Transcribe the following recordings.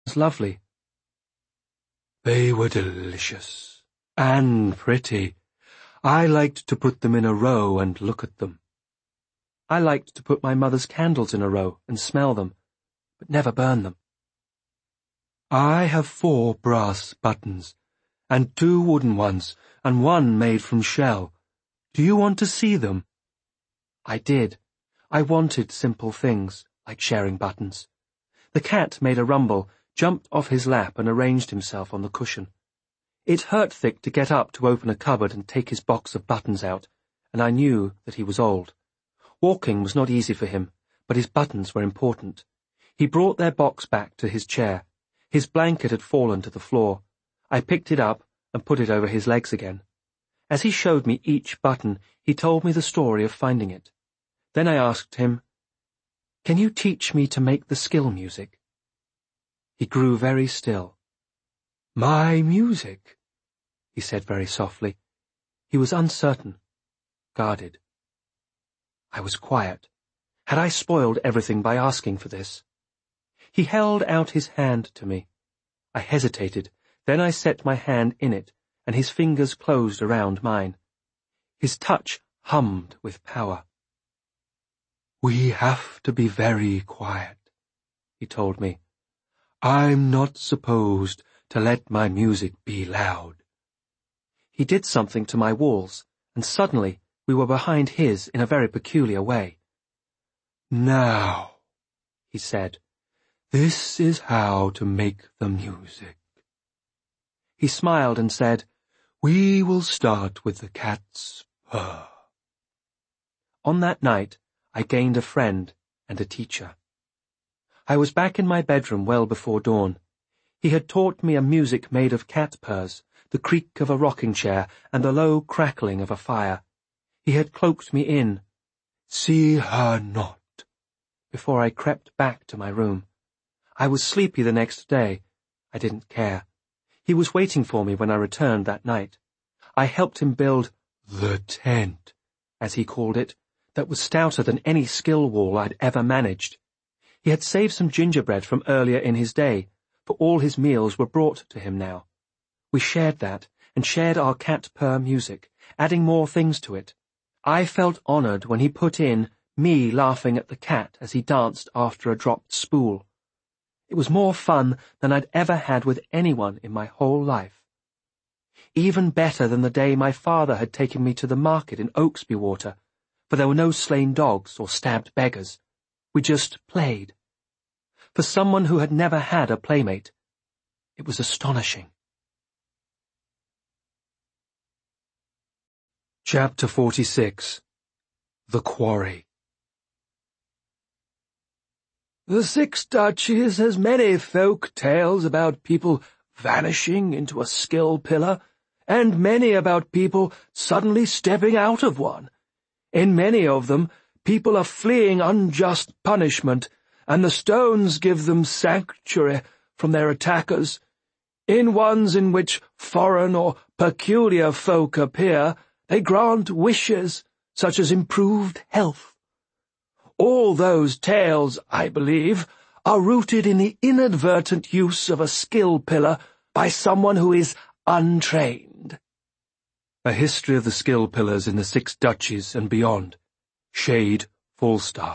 lovely. They were delicious and pretty. I liked to put them in a row and look at them. I liked to put my mother's candles in a row and smell them, but never burn them. I have 4 brass buttons, and 2 wooden ones, and 1 made from shell. Do you want to see them? I did. I wanted simple things, like sharing buttons. The cat made a rumble, jumped off his lap and arranged himself on the cushion. It hurt Thick to get up to open a cupboard and take his box of buttons out, and I knew that he was old. Walking was not easy for him, but his buttons were important. He brought their box back to his chair. His blanket had fallen to the floor. I picked it up and put it over his legs again. As he showed me each button, he told me the story of finding it. Then I asked him, "Can you teach me to make the skill music?" He grew very still. "My music," he said very softly. He was uncertain, guarded. I was quiet. Had I spoiled everything by asking for this? He held out his hand to me. I hesitated, then I set my hand in it, and his fingers closed around mine. His touch hummed with power. "We have to be very quiet," he told me. "I'm not supposed to let my music be loud." He did something to my walls, and suddenly we were behind his in a very peculiar way. "Now," he said, "this is how to make the music." He smiled and said, "We will start with the cat's purr." On that night, I gained a friend and a teacher. I was back in my bedroom well before dawn. He had taught me a music made of cat purrs, the creak of a rocking chair, and the low crackling of a fire. He had cloaked me in, "See her not," before I crept back to my room. I was sleepy the next day. I didn't care. He was waiting for me when I returned that night. I helped him build the tent, as he called it, that was stouter than any skill wall I'd ever managed. He had saved some gingerbread from earlier in his day, for all his meals were brought to him now. We shared that, and shared our cat purr music, adding more things to it. I felt honored when he put in me laughing at the cat as he danced after a dropped spool. It was more fun than I'd ever had with anyone in my whole life. Even better than the day my father had taken me to the market in Oaksby Water, for there were no slain dogs or stabbed beggars. We just played. For someone who had never had a playmate, it was astonishing. Chapter 46. The Quarry. The Six Duchies has many folk tales about people vanishing into a skill pillar, and many about people suddenly stepping out of one. In many of them, people are fleeing unjust punishment, and the stones give them sanctuary from their attackers. In ones in which foreign or peculiar folk appear, they grant wishes, such as improved health. All those tales, I believe, are rooted in the inadvertent use of a skill pillar by someone who is untrained. A history of the skill pillars in the Six Duchies and beyond. Shade Falstar.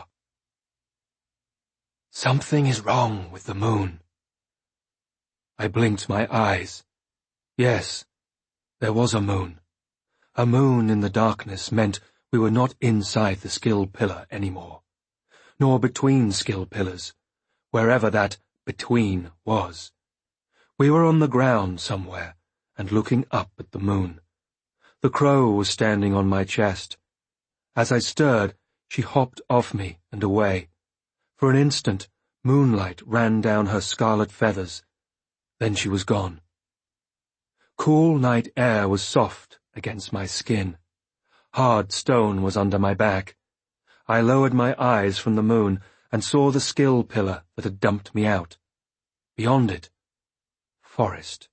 Something is wrong with the moon. I blinked my eyes. Yes, there was a moon. A moon in the darkness meant we were not inside the skill pillar anymore, nor between skill pillars, wherever that between was. We were on the ground somewhere and looking up at the moon. The crow was standing on my chest. As I stirred, she hopped off me and away. For an instant, moonlight ran down her scarlet feathers. Then she was gone. Cool night air was soft against my skin. Hard stone was under my back. I lowered my eyes from the moon and saw the skill pillar that had dumped me out. Beyond it, forest.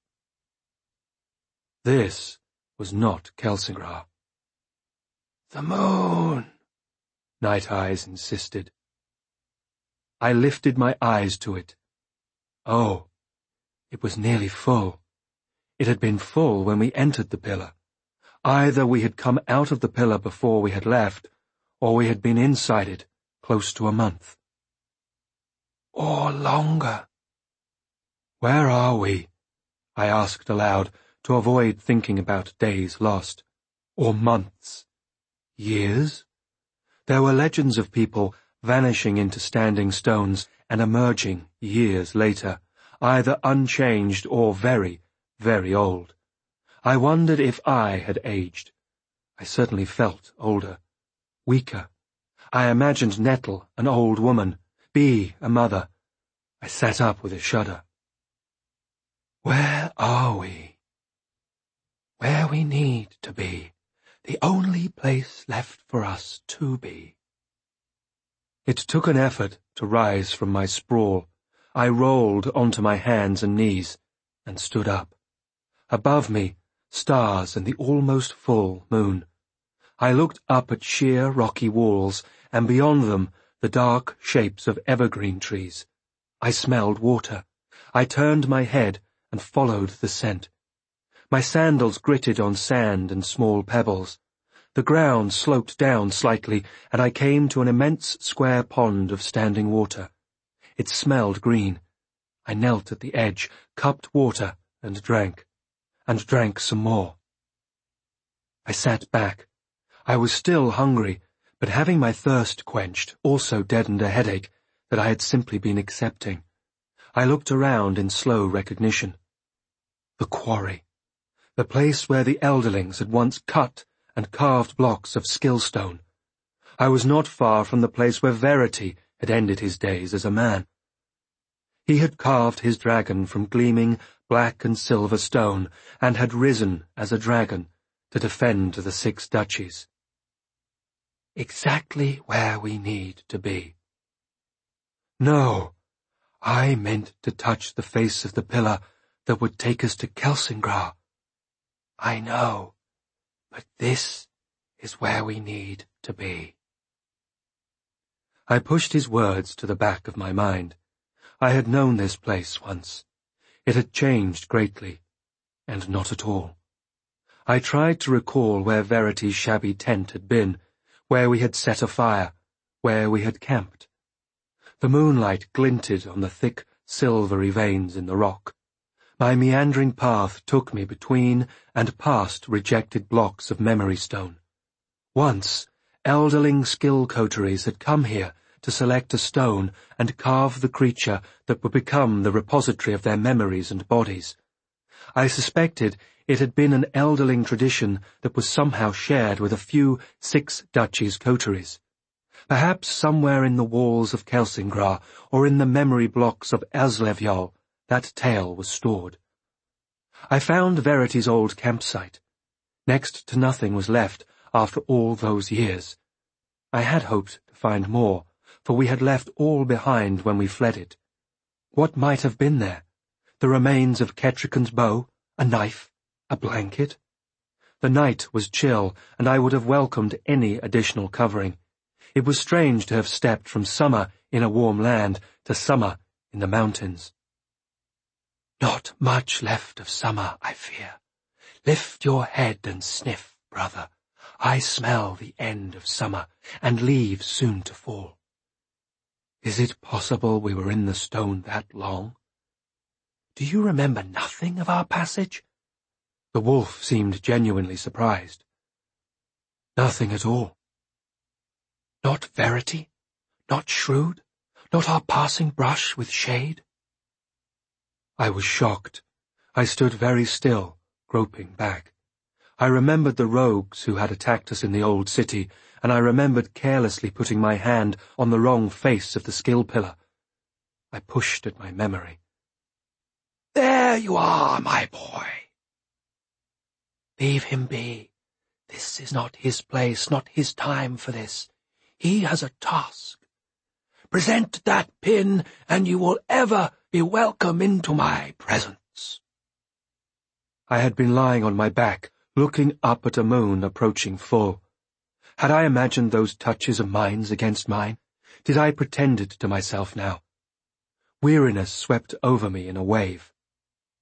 This was not Kelsingra. The moon, Night Eyes insisted. I lifted my eyes to it. Oh, It was nearly full. It had been full when we entered the pillar. Either we had come out of the pillar before we had left, or we had been inside it close to a month. Or longer. Where are we? I asked aloud, to avoid thinking about days lost. Or months. Years? There were legends of people vanishing into standing stones and emerging years later, either unchanged or very, very old. I wondered if I had aged. I certainly felt older, weaker. I imagined Nettle an old woman, Bee a mother. I sat up with a shudder. Where are we? Where we need to be, the only place left for us to be. It took an effort to rise from my sprawl. I rolled onto my hands and knees and stood up. Above me, stars and the almost full moon. I looked up at sheer rocky walls, and beyond them the dark shapes of evergreen trees. I smelled water. I turned my head and followed the scent. My sandals gritted on sand and small pebbles. The ground sloped down slightly, and I came to an immense square pond of standing water. It smelled green. I knelt at the edge, cupped water, and drank some more. I sat back. I was still hungry, but having my thirst quenched also deadened a headache that I had simply been accepting. I looked around in slow recognition. The quarry. The place where the elderlings had once cut and carved blocks of skillstone. I was not far from the place where Verity had ended his days as a man. He had carved his dragon from gleaming black and silver stone, and had risen as a dragon to defend the 6 duchies. Exactly where we need to be. No, I meant to touch the face of the pillar that would take us to Kelsingra. I know, but this is where we need to be. I pushed his words to the back of my mind. I had known this place once. It had changed greatly, and not at all. I tried to recall where Verity's shabby tent had been, where we had set a fire, where we had camped. The moonlight glinted on the thick, silvery veins in the rock. My meandering path took me between and past rejected blocks of memory stone. Once, elderling skill coteries had come here to select a stone and carve the creature that would become the repository of their memories and bodies. I suspected it had been an elderling tradition that was somehow shared with a few 6 duchies coteries. Perhaps somewhere in the walls of Kelsingra or in the memory blocks of Aslevjall that tale was stored. I found Verity's old campsite. Next to nothing was left after all those years. I had hoped to find more, for we had left all behind when we fled it. What might have been there? The remains of Kettrican's bow, a knife, a blanket? The night was chill, and I would have welcomed any additional covering. It was strange to have stepped from summer in a warm land to summer in the mountains. Not much left of summer, I fear. Lift your head and sniff, brother. I smell the end of summer, and leaves soon to fall. Is it possible we were in the stone that long? Do you remember nothing of our passage? The wolf seemed genuinely surprised. Nothing at all. Not Verity? Not Shrewd? Not our passing brush with shade? I was shocked. I stood very still, groping back. I remembered the rogues who had attacked us in the old city, and I remembered carelessly putting my hand on the wrong face of the skill pillar. I pushed at my memory. There you are, my boy. Leave him be. This is not his place, not his time for this. He has a task. Present that pin, and you will ever be welcome into my presence. I had been lying on my back, looking up at a moon approaching full. Had I imagined those touches of mine's against mine? Did I pretend it to myself now? Weariness swept over me in a wave.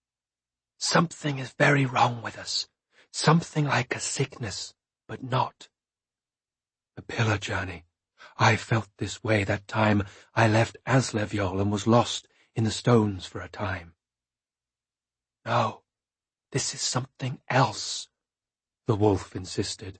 Something is very wrong with us. Something like a sickness, but not. The pillar journey. I felt this way that time I left Asleviol and was lost in the stones for a time. No, this is something else, the wolf insisted.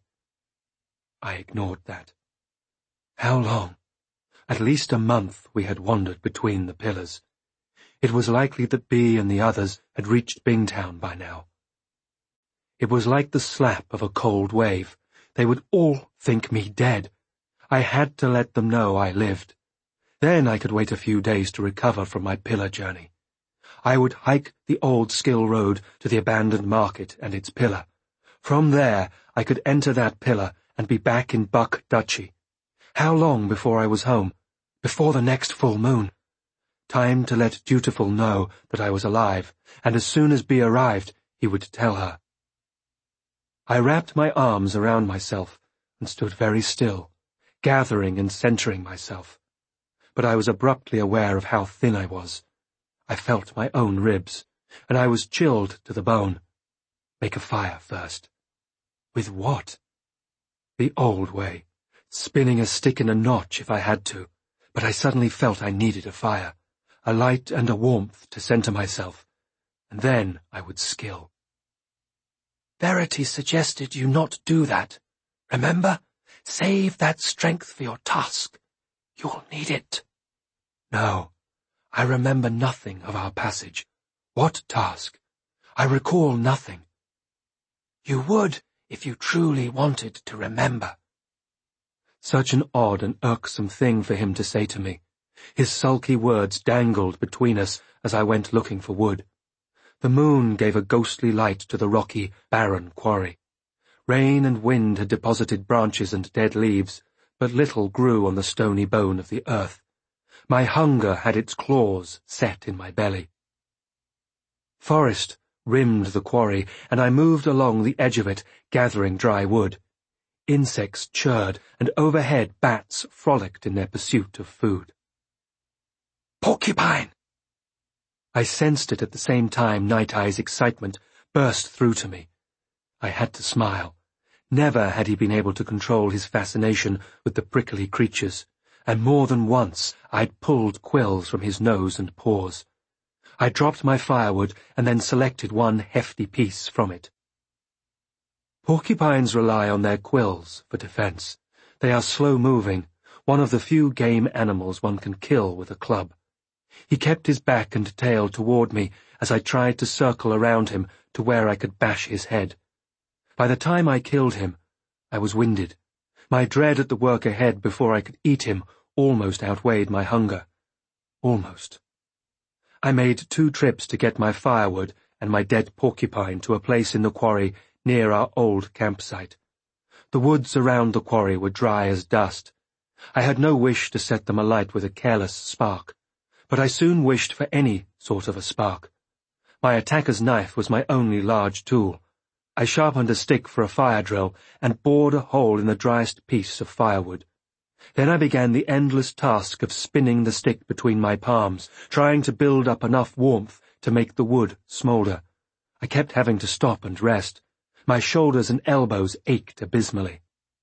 I ignored that. How long? At least a month we had wandered between the pillars. It was likely that Bee and the others had reached Bingtown by now. It was like the slap of a cold wave. They would all think me dead. I had to let them know I lived. Then I could wait a few days to recover from my pillar journey. I would hike the old Skill Road to the abandoned market and its pillar. From there I could enter that pillar and be back in Buck Duchy. How long before I was home? Before the next full moon. Time to let Dutiful know that I was alive, and as soon as Bee arrived, he would tell her. I wrapped my arms around myself and stood very still, gathering and centering myself. But I was abruptly aware of how thin I was. I felt my own ribs, and I was chilled to the bone. Make a fire first. With what? The old way, spinning a stick in a notch if I had to, but I suddenly felt I needed a fire, a light and a warmth to center myself, and then I would skill. Verity suggested you not do that. Remember? Save that strength for your task. You'll need it. No, I remember nothing of our passage. What task? I recall nothing. You would if you truly wanted to remember. Such an odd and irksome thing for him to say to me. His sulky words dangled between us as I went looking for wood. The moon gave a ghostly light to the rocky, barren quarry. Rain and wind had deposited branches and dead leaves, but little grew on the stony bone of the earth. My hunger had its claws set in my belly. Forest rimmed the quarry, and I moved along the edge of it, gathering dry wood. Insects chirred, and overhead bats frolicked in their pursuit of food. Porcupine! I sensed it at the same time Night Eye's excitement burst through to me. I had to smile. Never had he been able to control his fascination with the prickly creatures, and more than once I'd pulled quills from his nose and paws. I dropped my firewood and then selected one hefty piece from it. Porcupines rely on their quills for defense. They are slow-moving, one of the few game animals one can kill with a club. He kept his back and tail toward me as I tried to circle around him to where I could bash his head. By the time I killed him, I was winded. My dread at the work ahead before I could eat him almost outweighed my hunger. Almost. I made 2 trips to get my firewood and my dead porcupine to a place in the quarry near our old campsite. The woods around the quarry were dry as dust. I had no wish to set them alight with a careless spark, but I soon wished for any sort of a spark. My attacker's knife was my only large tool. I sharpened a stick for a fire drill and bored a hole in the driest piece of firewood. Then I began the endless task of spinning the stick between my palms, trying to build up enough warmth to make the wood smolder. I kept having to stop and rest. My shoulders and elbows ached abysmally.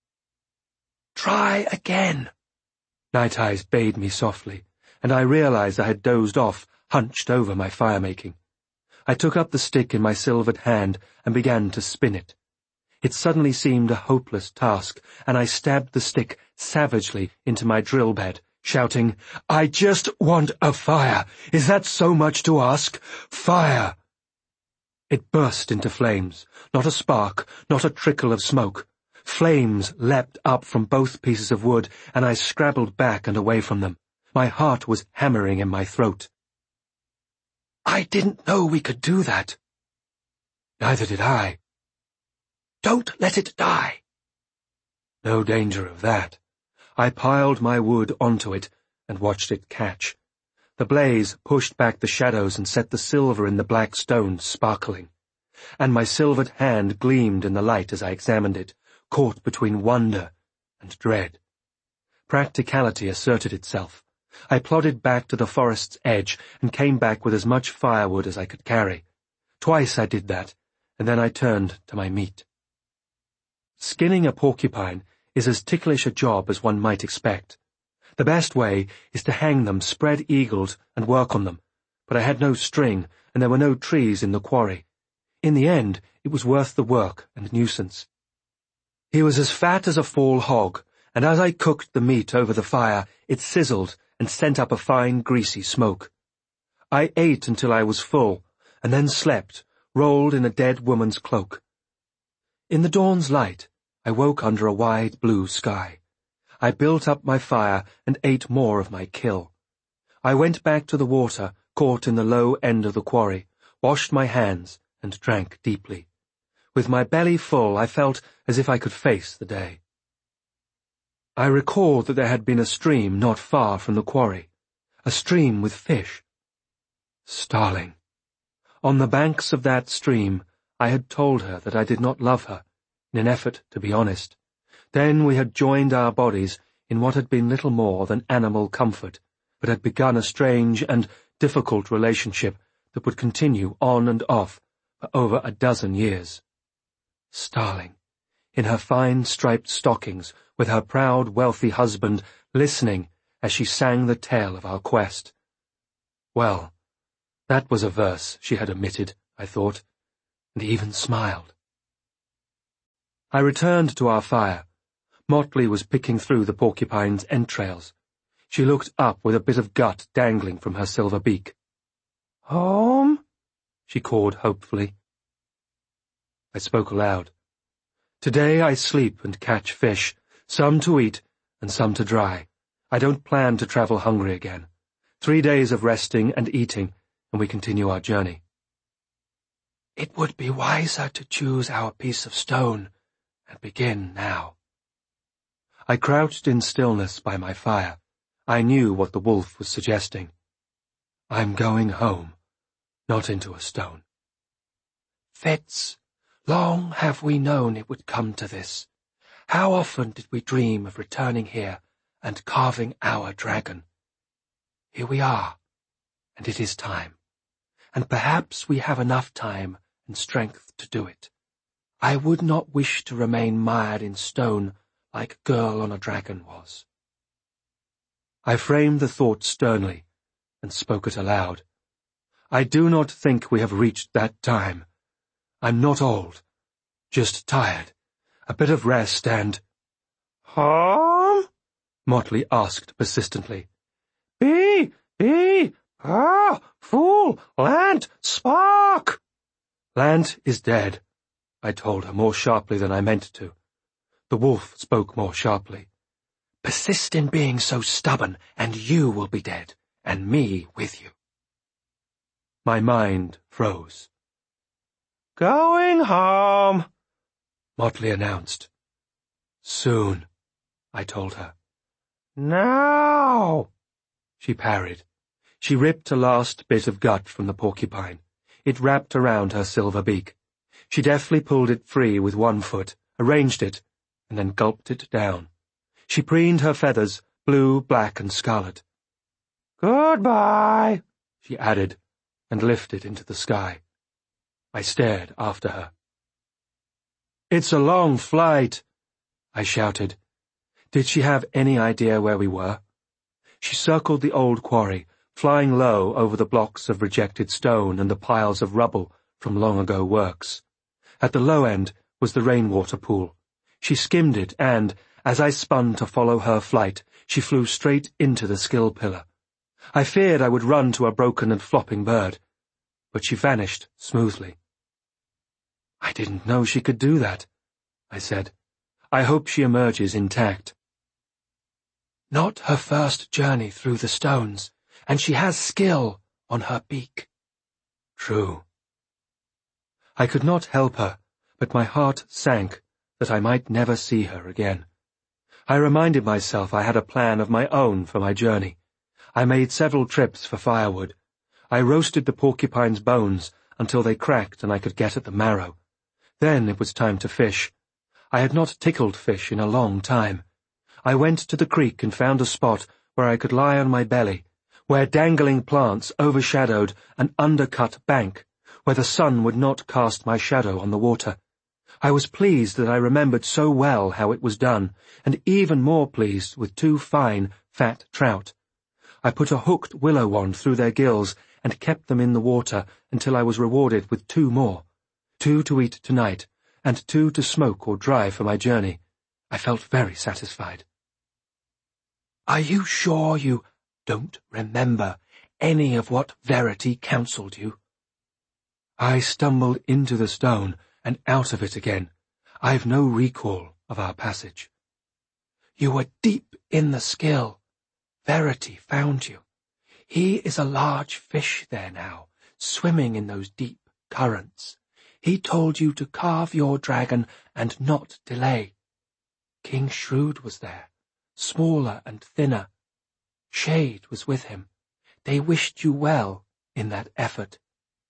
"Try again," Night Eyes bade me softly, and I realized I had dozed off, hunched over my fire-making. I took up the stick in my silvered hand and began to spin it. It suddenly seemed a hopeless task, and I stabbed the stick savagely into my drill bed, shouting, "I just want a fire! Is that so much to ask? Fire!" It burst into flames, not a spark, not a trickle of smoke. Flames leapt up from both pieces of wood, and I scrabbled back and away from them. My heart was hammering in my throat. "I didn't know we could do that." "Neither did I." "Don't let it die." No danger of that. I piled my wood onto it and watched it catch. The blaze pushed back the shadows and set the silver in the black stone sparkling, and my silvered hand gleamed in the light as I examined it, caught between wonder and dread. Practicality asserted itself. I plodded back to the forest's edge and came back with as much firewood as I could carry. Twice I did that, and then I turned to my meat. Skinning a porcupine is as ticklish a job as one might expect. The best way is to hang them spread-eagled and work on them, but I had no string, and there were no trees in the quarry. In the end, it was worth the work and nuisance. He was as fat as a fall hog, and as I cooked the meat over the fire, it sizzled and sent up a fine, greasy smoke. I ate until I was full, and then slept, rolled in a dead woman's cloak. In the dawn's light, I woke under a wide blue sky. I built up my fire and ate more of my kill. I went back to the water, caught in the low end of the quarry, washed my hands, and drank deeply. With my belly full, I felt as if I could face the day. I recalled that there had been a stream not far from the quarry, a stream with fish. Starling. On the banks of that stream, I had told her that I did not love her, in an effort to be honest. Then we had joined our bodies in what had been little more than animal comfort, but had begun a strange and difficult relationship that would continue on and off for over a dozen years. Starling, in her fine striped stockings, with her proud, wealthy husband listening as she sang the tale of our quest. Well, that was a verse she had omitted, I thought, and even smiled. I returned to our fire. Motley was picking through the porcupine's entrails. She looked up with a bit of gut dangling from her silver beak. "Home?" she called hopefully. I spoke aloud. "Today I sleep and catch fish, some to eat and some to dry. I don't plan to travel hungry again. 3 days of resting and eating, and we continue our journey." "It would be wiser to choose our piece of stone and begin now." I crouched in stillness by my fire. I knew what the wolf was suggesting. "I'm going home, not into a stone." "Fitz, long have we known it would come to this. How often did we dream of returning here and carving our dragon? Here we are, and it is time. And perhaps we have enough time and strength to do it. I would not wish to remain mired in stone like a girl on a dragon was." I framed the thought sternly and spoke it aloud. "I do not think we have reached that time. I'm not old, just tired. A bit of rest and—" "Home?" Motley asked persistently. Fool, Lant, spark!" "Lant is dead," I told her more sharply than I meant to. The wolf spoke more sharply. "Persist in being so stubborn, and you will be dead, and me with you." My mind froze. "Going home," Motley announced. "Soon," I told her. "Now," she parried. She ripped a last bit of gut from the porcupine. It wrapped around her silver beak. She deftly pulled it free with one foot, arranged it, and then gulped it down. She preened her feathers, blue, black, and scarlet. "Goodbye," she added, and lifted into the sky. I stared after her. "It's a long flight," I shouted. Did she have any idea where we were? She circled the old quarry, flying low over the blocks of rejected stone and the piles of rubble from long-ago works. At the low end was the rainwater pool. She skimmed it and, as I spun to follow her flight, she flew straight into the skill pillar. I feared I would run to a broken and flopping bird, but she vanished smoothly. "I didn't know she could do that," I said. "I hope she emerges intact." "Not her first journey through the stones, and she has skill on her beak." "True." I could not help her, but my heart sank that I might never see her again. I reminded myself I had a plan of my own for my journey. I made several trips for firewood. I roasted the porcupine's bones until they cracked and I could get at the marrow. Then it was time to fish. I had not tickled fish in a long time. I went to the creek and found a spot where I could lie on my belly, where dangling plants overshadowed an undercut bank, where the sun would not cast my shadow on the water. I was pleased that I remembered so well how it was done, and even more pleased with 2 fine, fat trout. I put a hooked willow wand through their gills and kept them in the water until I was rewarded with 2 more, 2 to eat tonight, and 2 to smoke or dry for my journey. I felt very satisfied. "Are you sure you don't remember any of what Verity counselled you?" I stumbled into the stone and out of it again. I've no recall of our passage. "You were deep in the Skill. Verity found you. He is a large fish there now, swimming in those deep currents. He told you to carve your dragon and not delay. King Shrewd was there, smaller and thinner. Shade was with him. They wished you well in that effort."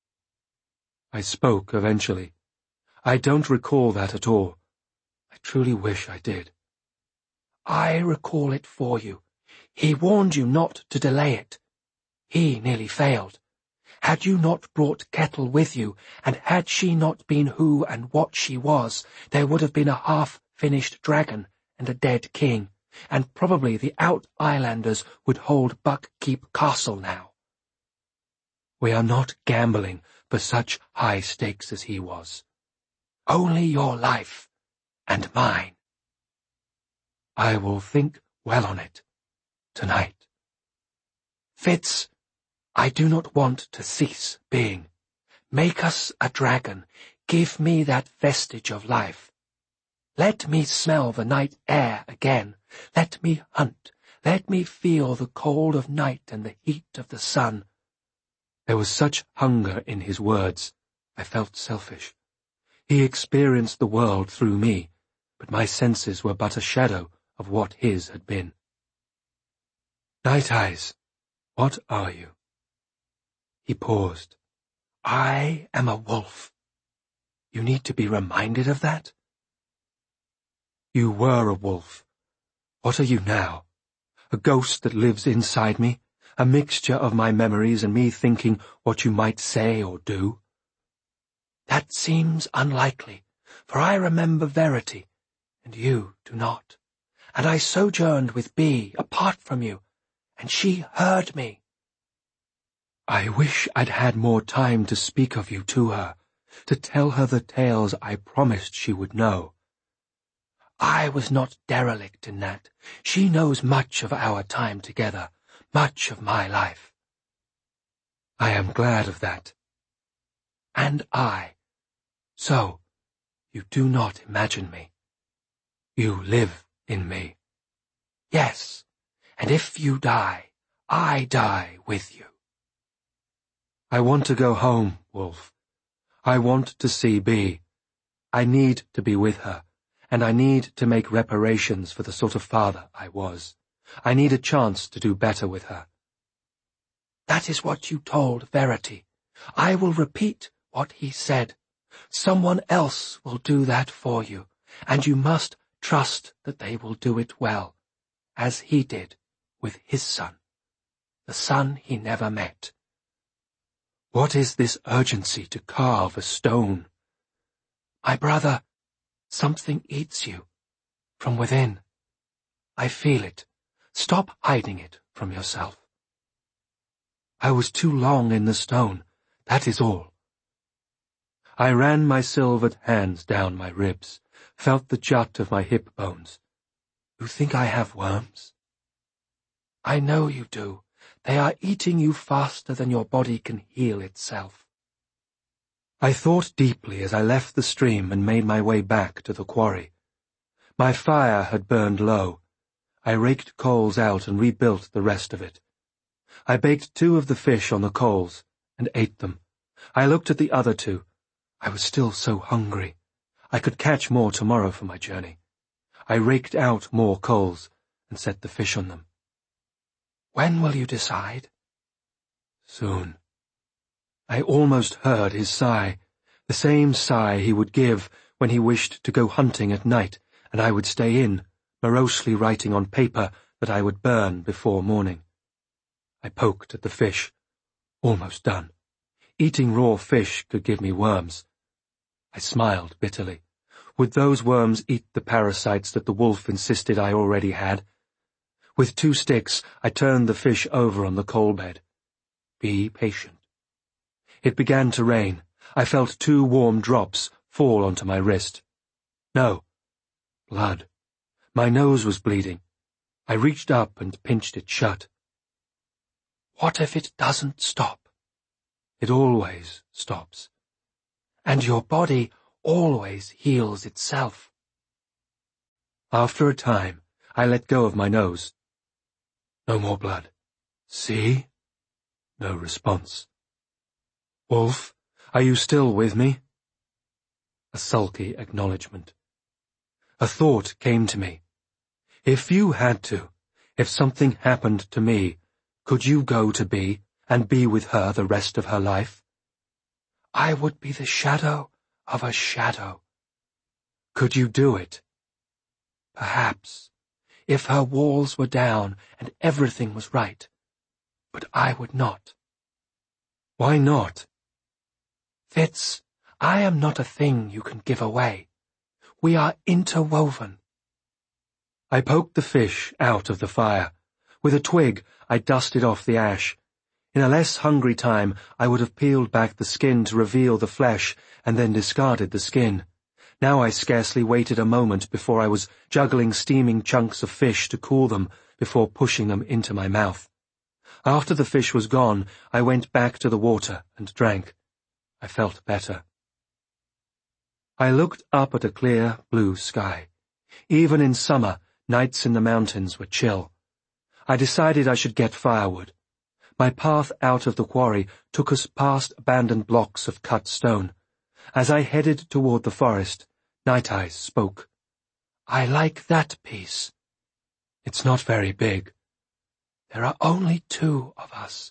I spoke eventually. I don't recall that at all. I truly wish I did. "I recall it for you. He warned you not to delay it. He nearly failed. Had you not brought Kettle with you, and had she not been who and what she was, there would have been a half-finished dragon and a dead king, and probably the Out-Islanders would hold Buckkeep Castle now. We are not gambling for such high stakes as he was. Only your life and mine. I will think well on it tonight. Fitz, I do not want to cease being. Make us a dragon. Give me that vestige of life. Let me smell the night air again. Let me hunt. Let me feel the cold of night and the heat of the sun. There was such hunger in his words. I felt selfish. He experienced the world through me, but my senses were but a shadow of what his had been. Night Eyes, what are you? He paused. I am a wolf. You need to be reminded of that? You were a wolf. What are you now? A ghost that lives inside me? A mixture of my memories and me thinking what you might say or do? That seems unlikely, for I remember Verity, and you do not. And I sojourned with Bee, apart from you, and she heard me. I wish I'd had more time to speak of you to her, to tell her the tales I promised she would know. I was not derelict in that. She knows much of our time together, much of my life. I am glad of that. And I. So, you do not imagine me. You live in me. Yes, and if you die, I die with you. I want to go home, Wolf. I want to see Bee. I need to be with her, and I need to make reparations for the sort of father I was. I need a chance to do better with her. That is what you told Verity. I will repeat what he said. Someone else will do that for you, and you must trust that they will do it well, as he did with his son, the son he never met. What is this urgency to carve a stone? My brother, something eats you, from within. I feel it. Stop hiding it from yourself. I was too long in the stone, that is all. I ran my silvered hands down my ribs, felt the jut of my hip bones. You think I have worms? I know you do. They are eating you faster than your body can heal itself. I thought deeply as I left the stream and made my way back to the quarry. My fire had burned low. I raked coals out and rebuilt the rest of it. I baked 2 of the fish on the coals and ate them. I looked at the other 2. I was still so hungry. I could catch more tomorrow for my journey. I raked out more coals and set the fish on them. When will you decide? Soon. I almost heard his sigh, the same sigh he would give when he wished to go hunting at night, and I would stay in, morosely writing on paper that I would burn before morning. I poked at the fish. Almost done. eating raw fish could give me worms. I smiled bitterly. Would those worms eat the parasites that the wolf insisted I already had? With 2 sticks, I turned the fish over on the coal bed. Be patient. It began to rain. I felt 2 warm drops fall onto my wrist. No. Blood. My nose was bleeding. I reached up and pinched it shut. What if it doesn't stop? It always stops. And your body always heals itself. After a time, I let go of my nose. No more blood. See? No response. Wolf, are you still with me? A sulky acknowledgement. A thought came to me. If you had to, if something happened to me, could you go to Bee and be with her the rest of her life? I would be the shadow of a shadow. Could you do it? Perhaps, if her walls were down and everything was right. But I would not. Why not? Fitz, I am not a thing you can give away. We are interwoven. I poked the fish out of the fire. With a twig, I dusted off the ash. In a less hungry time, I would have peeled back the skin to reveal the flesh and then discarded the skin. Now I scarcely waited a moment before I was juggling steaming chunks of fish to cool them before pushing them into my mouth. After the fish was gone, I went back to the water and drank. I felt better. I looked up at a clear blue sky. Even in summer, nights in the mountains were chill. I decided I should get firewood. My path out of the quarry took us past abandoned blocks of cut stone. As I headed toward the forest, Night Eyes spoke. I like that piece. It's not very big. There are only 2 of us.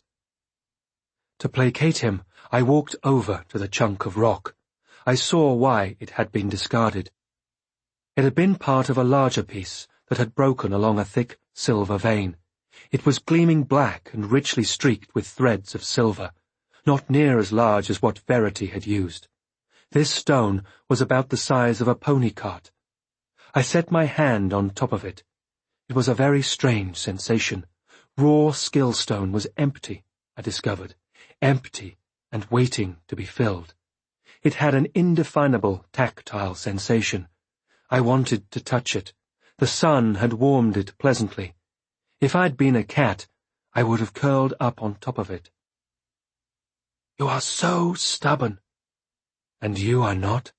To placate him, I walked over to the chunk of rock. I saw why it had been discarded. It had been part of a larger piece that had broken along a thick silver vein. It was gleaming black and richly streaked with threads of silver, not near as large as what Verity had used. This stone was about the size of a pony cart. I set my hand on top of it. It was a very strange sensation. Raw skillstone was empty, I discovered, empty and waiting to be filled. It had an indefinable tactile sensation. I wanted to touch it. The sun had warmed it pleasantly. If I'd been a cat, I would have curled up on top of it. You are so stubborn. And you are not?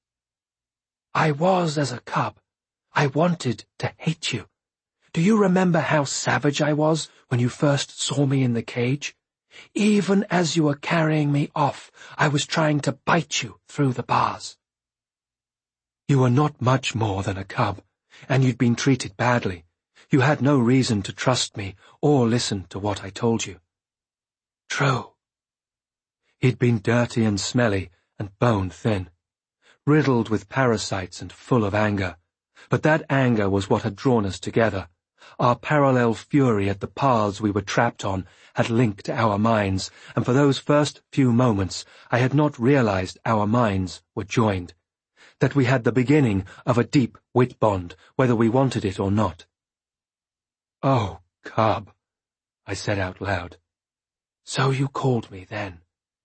I was as a cub. I wanted to hate you. Do you remember how savage I was when you first saw me in the cage? Even as you were carrying me off, I was trying to bite you through the bars. You were not much more than a cub, and you'd been treated badly. You had no reason to trust me or listen to what I told you. True. He'd been dirty and smelly and bone-thin, riddled with parasites and full of anger. But that anger was what had drawn us together. Our parallel fury at the paths we were trapped on had linked our minds, and for those first few moments I had not realized our minds were joined, that we had the beginning of a deep wit bond, whether we wanted it or not. Oh, cub, I said out loud. So you called me then.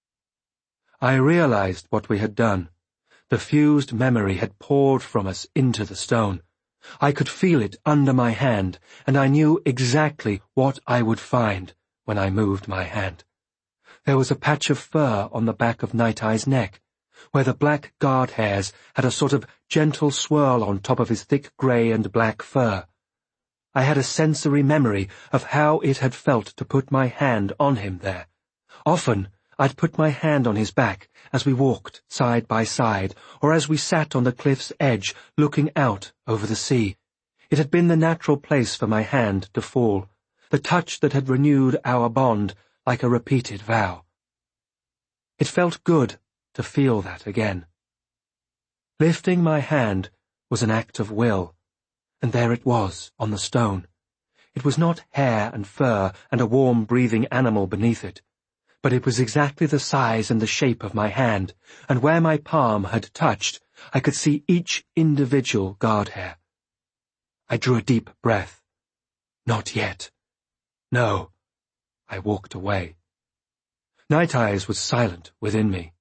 I realized what we had done. The fused memory had poured from us into the stone. I could feel it under my hand, and I knew exactly what I would find when I moved my hand. There was a patch of fur on the back of Night Eye's neck, where the black guard hairs had a sort of gentle swirl on top of his thick grey and black fur. I had a sensory memory of how it had felt to put my hand on him there. Often I'd put my hand on his back as we walked side by side, or as we sat on the cliff's edge looking out over the sea. It had been the natural place for my hand to fall, the touch that had renewed our bond like a repeated vow. It felt good to feel that again. Lifting my hand was an act of will, and there it was on the stone. It was not hair and fur and a warm, breathing animal beneath it, but it was exactly the size and the shape of my hand, and where my palm had touched, I could see each individual guard hair. I drew a deep breath. Not yet. No. I walked away. Night Eyes was silent within me.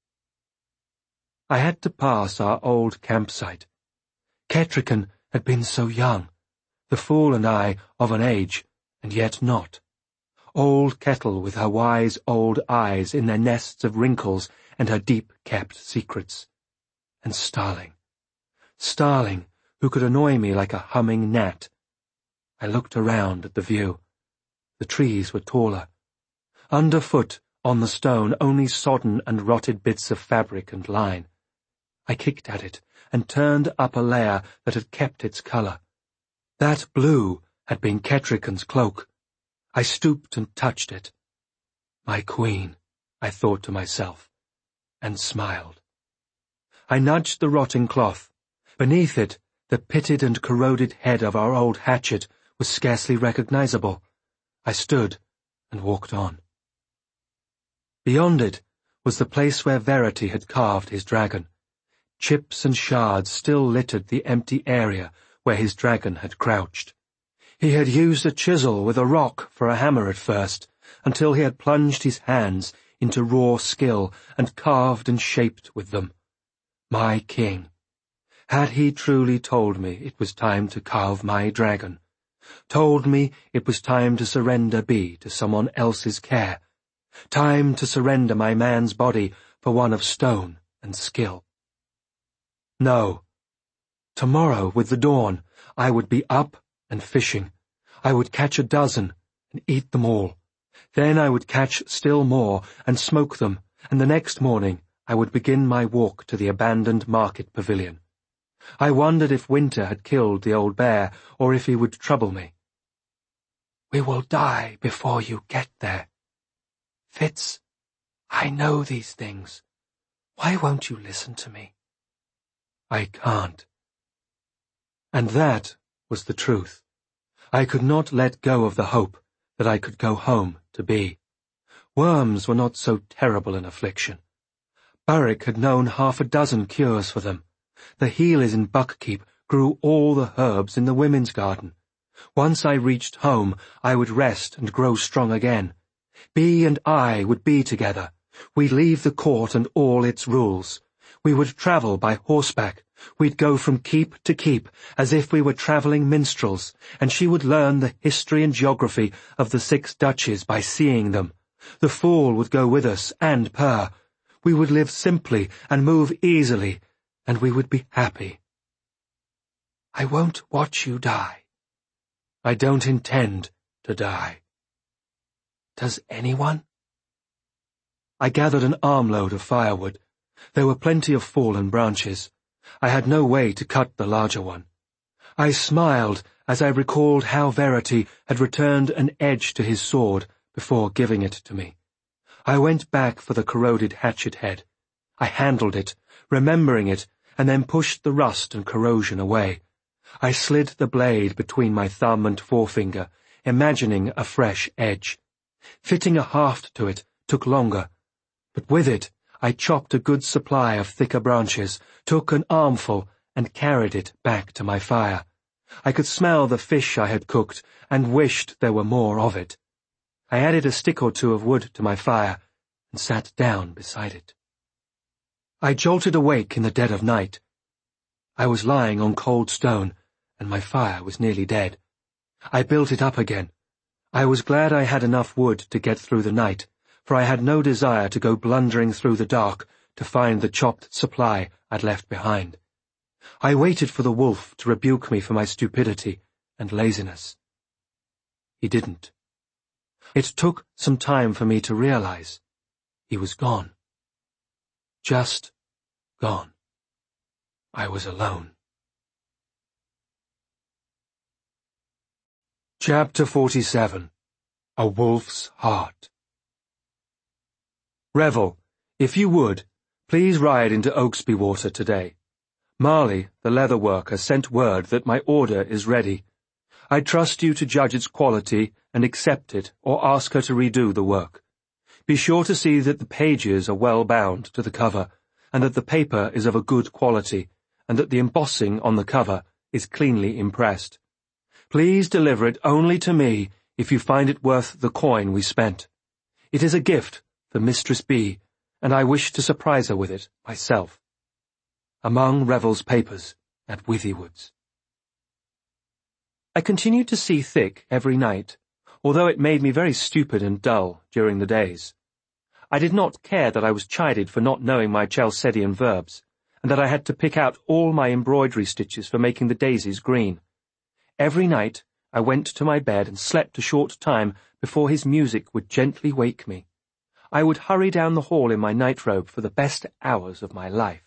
I had to pass our old campsite. Kettricken had been so young, the fool and I of an age, and yet not. Old Kettle with her wise old eyes in their nests of wrinkles and her deep-kept secrets. And Starling. Starling, who could annoy me like a humming gnat. I looked around at the view. The trees were taller. Underfoot, on the stone, only sodden and rotted bits of fabric and line. I kicked at it and turned up a layer that had kept its colour. That blue had been Kettricken's cloak. I stooped and touched it. My queen, I thought to myself, and smiled. I nudged the rotting cloth. Beneath it, the pitted and corroded head of our old hatchet was scarcely recognizable. I stood and walked on. Beyond it was the place where Verity had carved his dragon. Chips and shards still littered the empty area where his dragon had crouched. He had used a chisel with a rock for a hammer at first, until he had plunged his hands into raw skill and carved and shaped with them. My king. Had he truly told me it was time to carve my dragon? Told me it was time to surrender Bee to someone else's care? Time to surrender my man's body for one of stone and skill? No. Tomorrow, with the dawn, I would be up and fishing. I would catch a dozen and eat them all. Then I would catch still more and smoke them, and the next morning I would begin my walk to the abandoned market pavilion. I wondered if winter had killed the old bear, or if he would trouble me. "We will die before you get there. Fitz, I know these things. Why won't you listen to me?" I can't. And that was the truth. I could not let go of the hope that I could go home to Bee. Worms were not so terrible an affliction. Burrick had known half a dozen cures for them. The healers in Buckkeep grew all the herbs in the women's garden. Once I reached home, I would rest and grow strong again. Bee and I would be together. We'd leave the court and all its rules. We would travel by horseback. We'd go from keep to keep, as if we were travelling minstrels, and she would learn the history and geography of the 6 duchies by seeing them. The fool would go with us, and Purr. We would live simply and move easily, and we would be happy. I won't watch you die. I don't intend to die. Does anyone? I gathered an armload of firewood. There were plenty of fallen branches. I had no way to cut the larger one. I smiled as I recalled how Verity had returned an edge to his sword before giving it to me. I went back for the corroded hatchet head. I handled it, remembering it, and then pushed the rust and corrosion away. I slid the blade between my thumb and forefinger, imagining a fresh edge. Fitting a haft to it took longer, but with it I chopped a good supply of thicker branches, took an armful, and carried it back to my fire. I could smell the fish I had cooked, and wished there were more of it. I added a stick or two of wood to my fire, and sat down beside it. I jolted awake in the dead of night. I was lying on cold stone, and my fire was nearly dead. I built it up again. I was glad I had enough wood to get through the night, for I had no desire to go blundering through the dark to find the chopped supply I'd left behind. I waited for the wolf to rebuke me for my stupidity and laziness. He didn't. It took some time for me to realize he was gone. Just gone. I was alone. Chapter 47. A Wolf's Heart. Revel, if you would, please ride into Oaksby Water today. Marley, the leather worker, sent word that my order is ready. I trust you to judge its quality and accept it or ask her to redo the work. Be sure to see that the pages are well bound to the cover, and that the paper is of a good quality, and that the embossing on the cover is cleanly impressed. Please deliver it only to me if you find it worth the coin we spent. It is a gift for Mistress B, and I wish to surprise her with it myself. Among Revell's papers at Withywood's. I continued to see Thick every night, although it made me very stupid and dull during the days. I did not care that I was chided for not knowing my Chalcedian verbs, and that I had to pick out all my embroidery stitches for making the daisies green. Every night I went to my bed and slept a short time before his music would gently wake me. I would hurry down the hall in my nightrobe for the best hours of my life.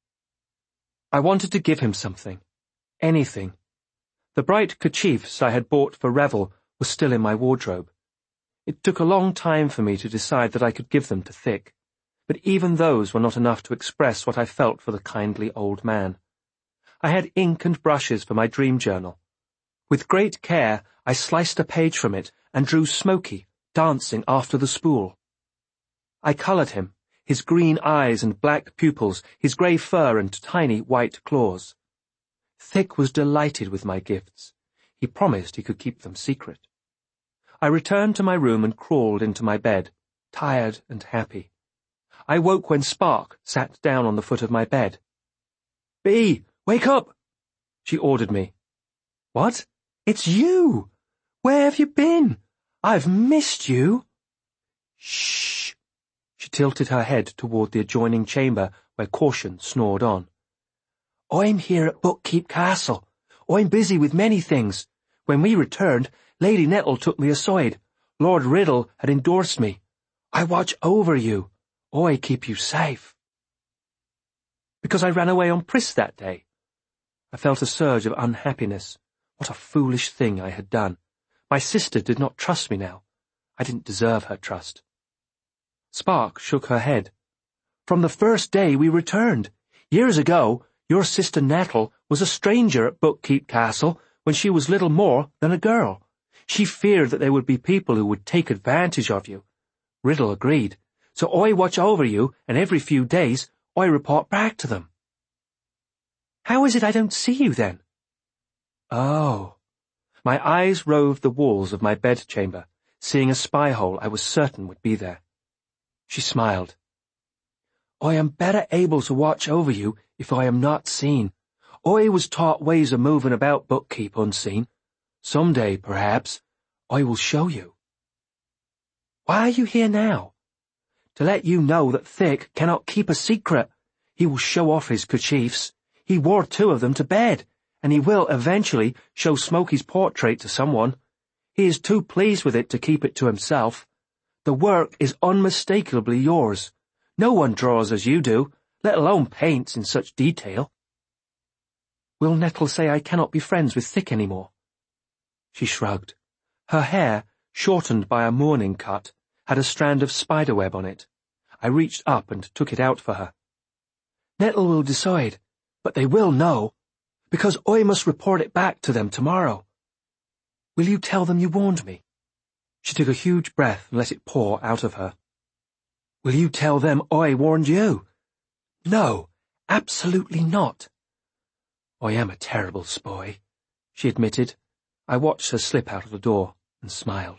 I wanted to give him something, anything. The bright kerchiefs I had bought for Revell were still in my wardrobe. It took a long time for me to decide that I could give them to Thick, but even those were not enough to express what I felt for the kindly old man. I had ink and brushes for my dream journal. With great care, I sliced a page from it and drew Smoky dancing after the spool. I coloured him, his green eyes and black pupils, his grey fur and tiny white claws. Thick was delighted with my gifts. He promised he could keep them secret. I returned to my room and crawled into my bed, tired and happy. I woke when Spark sat down on the foot of my bed. "Bee, wake up!" she ordered me. "What? It's you! Where have you been? I've missed you." "Shh!" She tilted her head toward the adjoining chamber where Caution snored on. "I'm here at Buckkeep Castle. I'm busy with many things. When we returned, Lady Nettle took me aside. Lord Riddle had endorsed me. I watch over you. I keep you safe." Because I ran away on Pris that day. I felt a surge of unhappiness. What a foolish thing I had done. My sister did not trust me now. I didn't deserve her trust. Spark shook her head. "From the first day we returned. Years ago, your sister Nettle was a stranger at Buckkeep Castle when she was little more than a girl. She feared that there would be people who would take advantage of you. Riddle agreed. So I watch over you, and every few days I report back to them." "How is it I don't see you then?" "Oh." My eyes roved the walls of my bedchamber, seeing a spy-hole I was certain would be there. She smiled. "I am better able to watch over you if I am not seen. I was taught ways of moving about Buckkeep unseen. Some day, perhaps, I will show you." "Why are you here now?" "To let you know that Thick cannot keep a secret. He will show off his kerchiefs. He wore 2 of them to bed, and he will eventually show Smoky's portrait to someone. He is too pleased with it to keep it to himself. The work is unmistakably yours. No one draws as you do, let alone paints in such detail." "Will Nettle say I cannot be friends with Thick any more?" She shrugged. Her hair, shortened by a mourning cut, had a strand of spiderweb on it. I reached up and took it out for her. "Nettle will decide, but they will know, because I must report it back to them tomorrow." "Will you tell them you warned me?" She took a huge breath and let it pour out of her. "Will you tell them I warned you?" "No, absolutely not." "I am a terrible spy," she admitted. I watched her slip out of the door and smiled.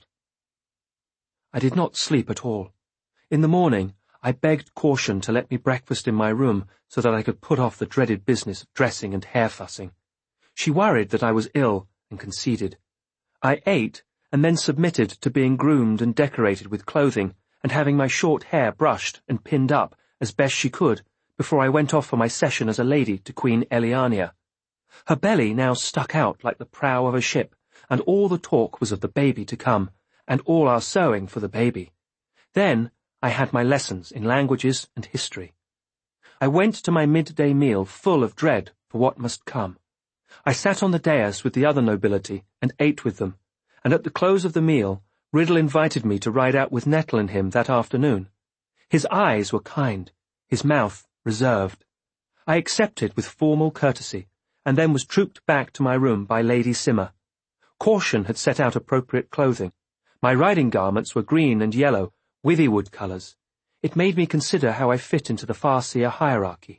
I did not sleep at all. In the morning, I begged Caution to let me breakfast in my room so that I could put off the dreaded business of dressing and hair-fussing. She worried that I was ill and conceded. I ate and then submitted to being groomed and decorated with clothing and having my short hair brushed and pinned up as best she could before I went off for my session as a lady to Queen Eliania. Her belly now stuck out like the prow of a ship, and all the talk was of the baby to come, and all our sewing for the baby. Then I had my lessons in languages and history. I went to my midday meal full of dread for what must come. I sat on the dais with the other nobility and ate with them, and at the close of the meal, Riddle invited me to ride out with Nettle and him that afternoon. His eyes were kind, his mouth reserved. I accepted with formal courtesy, and then was trooped back to my room by Lady Simmer. Caution had set out appropriate clothing. My riding garments were green and yellow, Withywood colours. It made me consider how I fit into the Farseer hierarchy.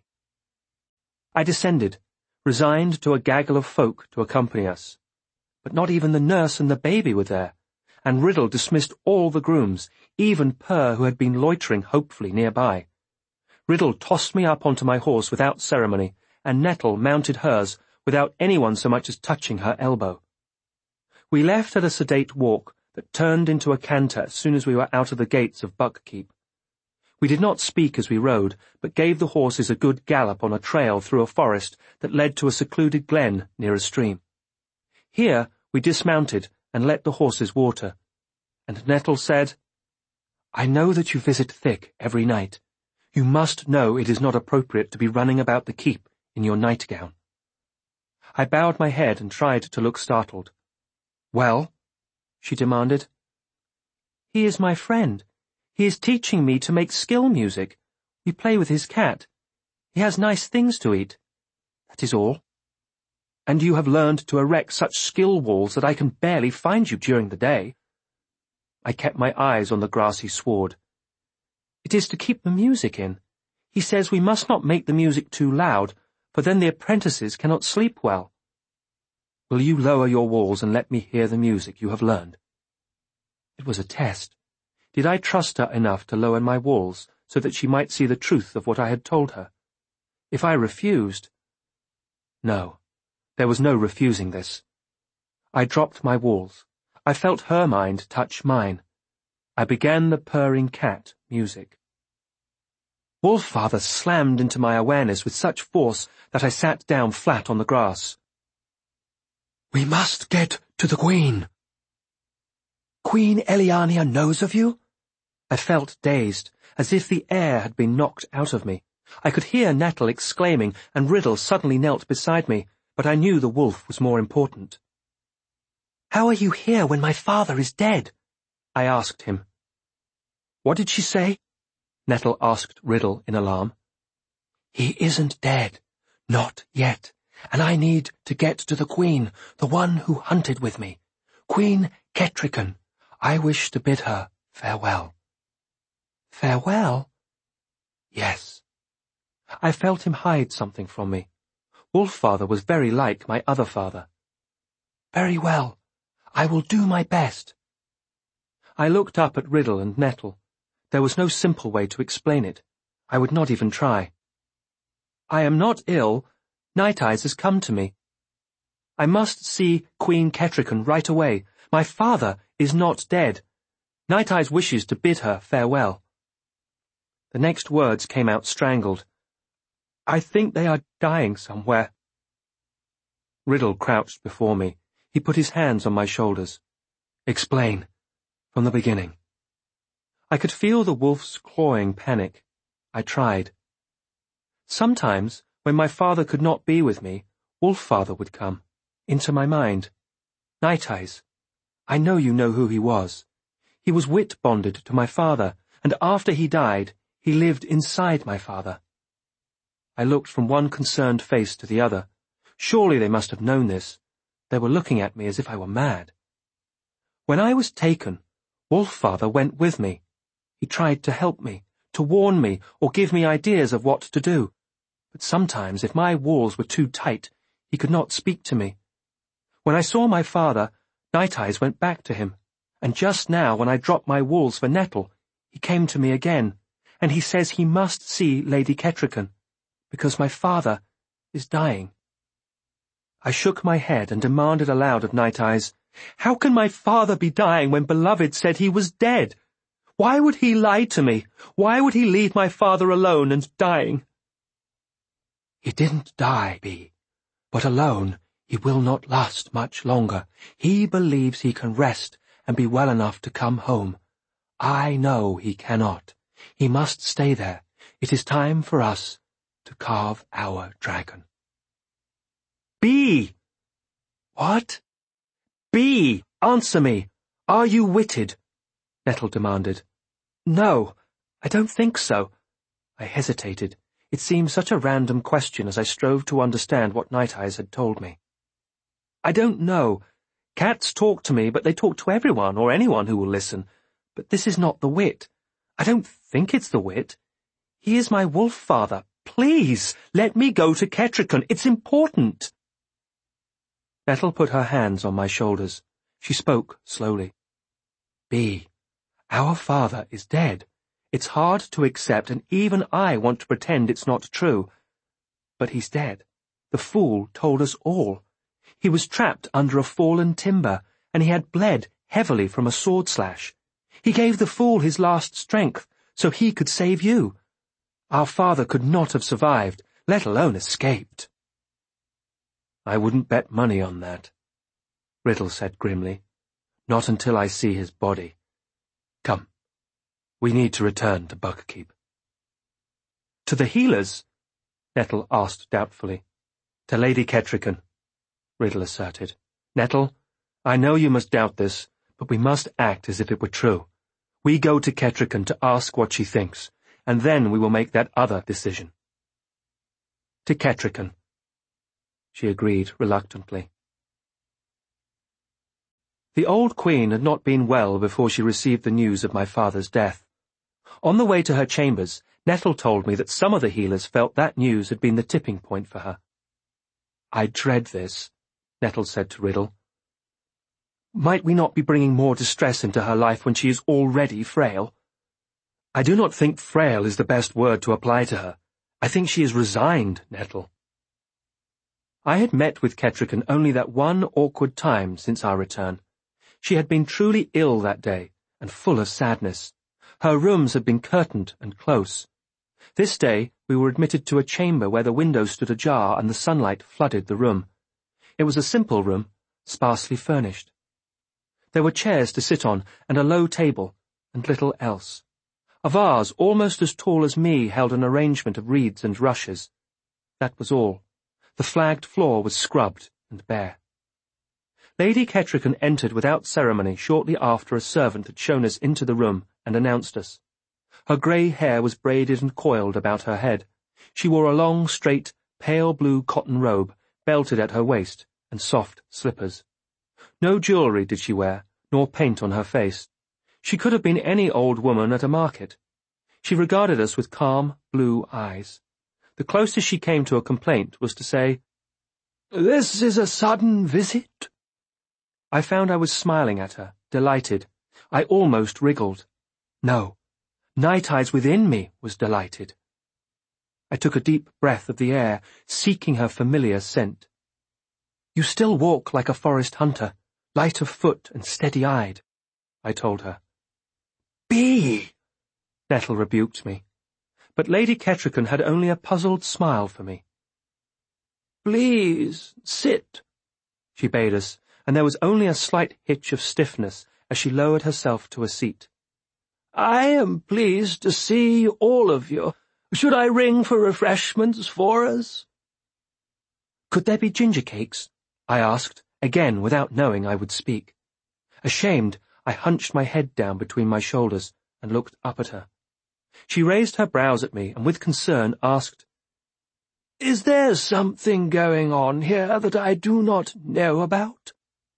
I descended, resigned to a gaggle of folk to accompany us. But not even the nurse and the baby were there, and Riddle dismissed all the grooms, even Purr, who had been loitering hopefully nearby. Riddle tossed me up onto my horse without ceremony, and Nettle mounted hers without anyone so much as touching her elbow. We left at a sedate walk that turned into a canter as soon as we were out of the gates of Buckkeep. We did not speak as we rode, but gave the horses a good gallop on a trail through a forest that led to a secluded glen near a stream. Here we dismounted and let the horses water, and Nettle said, "I know that you visit Thick every night. You must know it is not appropriate to be running about the keep in your nightgown." I bowed my head and tried to look startled. "Well?" she demanded. "He is my friend. He is teaching me to make skill music. We play with his cat. He has nice things to eat. That is all." "And you have learned to erect such skill walls that I can barely find you during the day." I kept my eyes on the grassy sward. "It is to keep the music in. He says we must not make the music too loud, for then the apprentices cannot sleep well." "Will you lower your walls and let me hear the music you have learned?" It was a test. Did I trust her enough to lower my walls so that she might see the truth of what I had told her? If I refused— No, there was no refusing this. I dropped my walls. I felt her mind touch mine. I began the purring cat music. Wolffather slammed into my awareness with such force that I sat down flat on the grass. "We must get to the Queen." "Queen Eliania knows of you?" I felt dazed, as if the air had been knocked out of me. I could hear Nettle exclaiming, and Riddle suddenly knelt beside me, but I knew the wolf was more important. "How are you here when my father is dead?" I asked him. "What did she say?" Nettle asked Riddle in alarm. "He isn't dead. Not yet. And I need to get to the Queen, the one who hunted with me. Queen Ketrican. I wish to bid her farewell." "Farewell?" "Yes." I felt him hide something from me. Wolffather was very like my other father. "Very well. I will do my best." I looked up at Riddle and Nettle. There was no simple way to explain it. I would not even try. "I am not ill. Night Eyes has come to me. I must see Queen Ketrican right away. My father is not dead. Night Eyes wishes to bid her farewell." The next words came out strangled. "I think they are dying somewhere." Riddle crouched before me. He put his hands on my shoulders. "Explain. From the beginning." I could feel the wolf's clawing panic. I tried. Sometimes, when my father could not be with me, Wolffather would come, into my mind. "Night Eyes, I know you know who he was. He was wit-bonded to my father, and after he died, he lived inside my father." I looked from one concerned face to the other. Surely they must have known this. They were looking at me as if I were mad. "When I was taken, Wolffather went with me. He tried to help me, to warn me, or give me ideas of what to do. But sometimes, if my walls were too tight, he could not speak to me. When I saw my father, Night Eyes went back to him, and just now, when I dropped my walls for Nettle, he came to me again, and he says he must see Lady Ketrican, because my father is dying." I shook my head and demanded aloud of Night Eyes, "How can my father be dying when Beloved said he was dead? Why would he lie to me? Why would he leave my father alone and dying?" "He didn't die, Bee, but alone he will not last much longer. He believes he can rest and be well enough to come home. I know he cannot. He must stay there. It is time for us to carve our dragon." "Bee!" "What?" "Bee, answer me. Are you witted?" Nettle demanded. "No, I don't think so." I hesitated. It seemed such a random question as I strove to understand what Night Eyes had told me. "I don't know. Cats talk to me, but they talk to everyone or anyone who will listen. But this is not the wit. I don't think it's the wit. He is my wolf father. Please, let me go to Kettricken. It's important. Nettle put her hands on my shoulders. She spoke slowly. Bee, our father is dead. It's hard to accept, and even I want to pretend it's not true. But he's dead. The fool told us all. He was trapped under a fallen timber, and he had bled heavily from a sword slash. He gave the fool his last strength, so he could save you. Our father could not have survived, let alone escaped. I wouldn't bet money on that, Riddle said grimly. Not until I see his body. Come, we need to return to Buckkeep. To the healers? Nettle asked doubtfully. To Lady Kettricken, Riddle asserted. Nettle, I know you must doubt this, but we must act as if it were true. We go to Kettricken to ask what she thinks, and then we will make that other decision. To Kettricken, she agreed reluctantly. The old queen had not been well before she received the news of my father's death. On the way to her chambers, Nettle told me that some of the healers felt that news had been the tipping point for her. I dread this, Nettle said to Riddle. Might we not be bringing more distress into her life when she is already frail? I do not think frail is the best word to apply to her. I think she is resigned, Nettle. I had met with Kettricken only that one awkward time since our return. She had been truly ill that day, and full of sadness. Her rooms had been curtained and close. This day we were admitted to a chamber where the window stood ajar and the sunlight flooded the room. It was a simple room, sparsely furnished. There were chairs to sit on, and a low table, and little else. A vase almost as tall as me held an arrangement of reeds and rushes. That was all. The flagged floor was scrubbed and bare. Lady Kettricken entered without ceremony shortly after a servant had shown us into the room and announced us. Her grey hair was braided and coiled about her head. She wore a long, straight, pale blue cotton robe, belted at her waist, and soft slippers. No jewellery did she wear, nor paint on her face. She could have been any old woman at a market. She regarded us with calm, blue eyes. The closest she came to a complaint was to say, "This is a sudden visit." I found I was smiling at her, delighted. I almost wriggled. No, Night Eyes within me was delighted. I took a deep breath of the air, seeking her familiar scent. You still walk like a forest hunter, light of foot and steady-eyed, I told her. Bee! Nettle rebuked me. But Lady Kettricken had only a puzzled smile for me. Please, sit, she bade us, and there was only a slight hitch of stiffness as she lowered herself to a seat. I am pleased to see all of you. Should I ring for refreshments for us? Could there be ginger cakes? I asked, again without knowing I would speak. Ashamed, I hunched my head down between my shoulders and looked up at her. She raised her brows at me and with concern asked, Is there something going on here that I do not know about?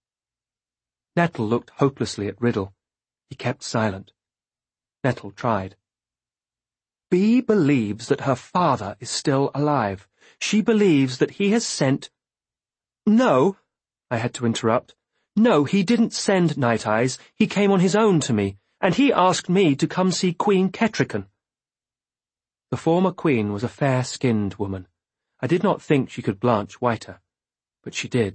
Nettle looked hopelessly at Riddle. He kept silent. Nettle tried. Bee believes that her father is still alive. She believes that he has sent— No, I had to interrupt. No, he didn't send Night Eyes. He came on his own to me, and he asked me to come see Queen Kettricken. The former queen was a fair-skinned woman. I did not think she could blanch whiter, but she did.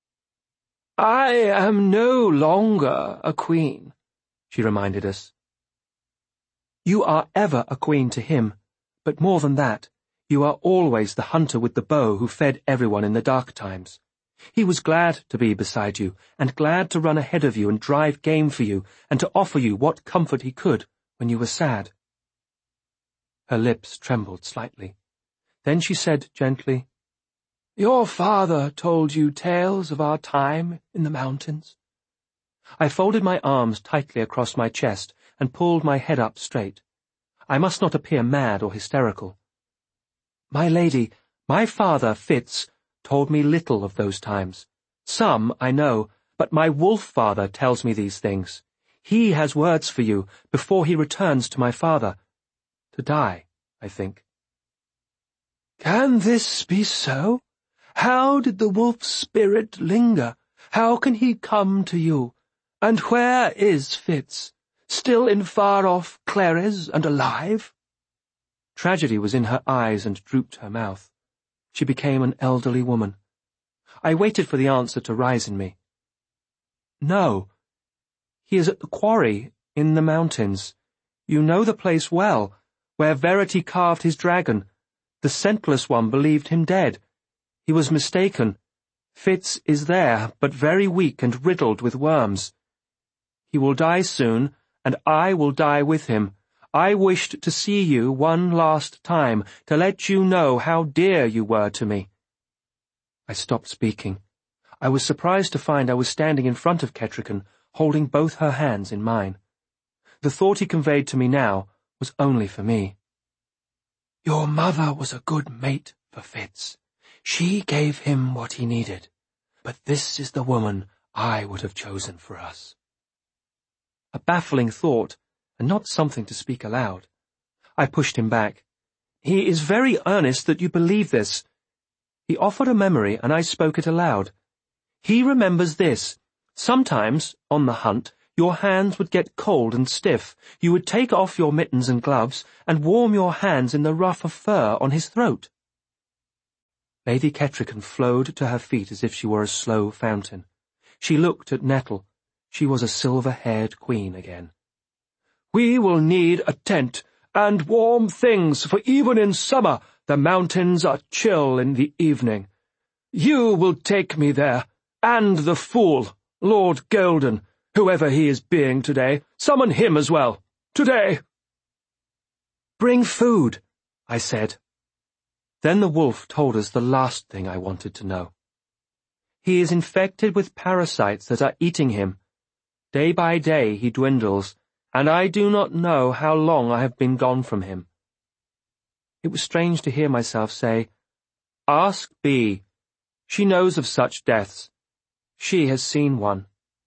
I am no longer a queen, she reminded us. You are ever a queen to him, but more than that, you are always the hunter with the bow who fed everyone in the dark times. He was glad to be beside you, and glad to run ahead of you and drive game for you, and to offer you what comfort he could when you were sad. Her lips trembled slightly. Then she said gently, Your father told you tales of our time in the mountains. I folded my arms tightly across my chest and pulled my head up straight. I must not appear mad or hysterical. My lady, my father, Fitz, told me little of those times. Some I know, but my wolf father tells me these things. He has words for you before he returns to my father. To die, I think." "Can this be so? How did the wolf spirit linger? How can he come to you? And where is Fitz? Still in far-off Clares and alive?" Tragedy was in her eyes and drooped her mouth. She became an elderly woman. I waited for the answer to rise in me. "No. He is at the quarry, in the mountains. You know the place well, where Verity carved his dragon. The scentless one believed him dead. He was mistaken. Fitz is there, but very weak and riddled with worms. He will die soon, and I will die with him. I wished to see you one last time, to let you know how dear you were to me." I stopped speaking. I was surprised to find I was standing in front of Kettricken, holding both her hands in mine. The thought he conveyed to me now was only for me. "Your mother was a good mate for Fitz. She gave him what he needed. But this is the woman I would have chosen for us." A baffling thought, and not something to speak aloud. I pushed him back. "He is very earnest that you believe this." He offered a memory, and I spoke it aloud. "He remembers this. Sometimes, on the hunt, your hands would get cold and stiff. You would take off your mittens and gloves, and warm your hands in the ruff of fur on his throat." Lady Kettricken flowed to her feet as if she were a slow fountain. She looked at Nettle. She was a silver-haired queen again. "We will need a tent, and warm things, for even in summer the mountains are chill in the evening. You will take me there, and the fool, Lord Golden, whoever he is being today. Summon him as well, today." "Bring food," I said. Then the wolf told us the last thing I wanted to know. "He is infected with parasites that are eating him. Day by day he dwindles, and I do not know how long I have been gone from him." It was strange to hear myself say, "Ask Bee. She knows of such deaths. She has seen one."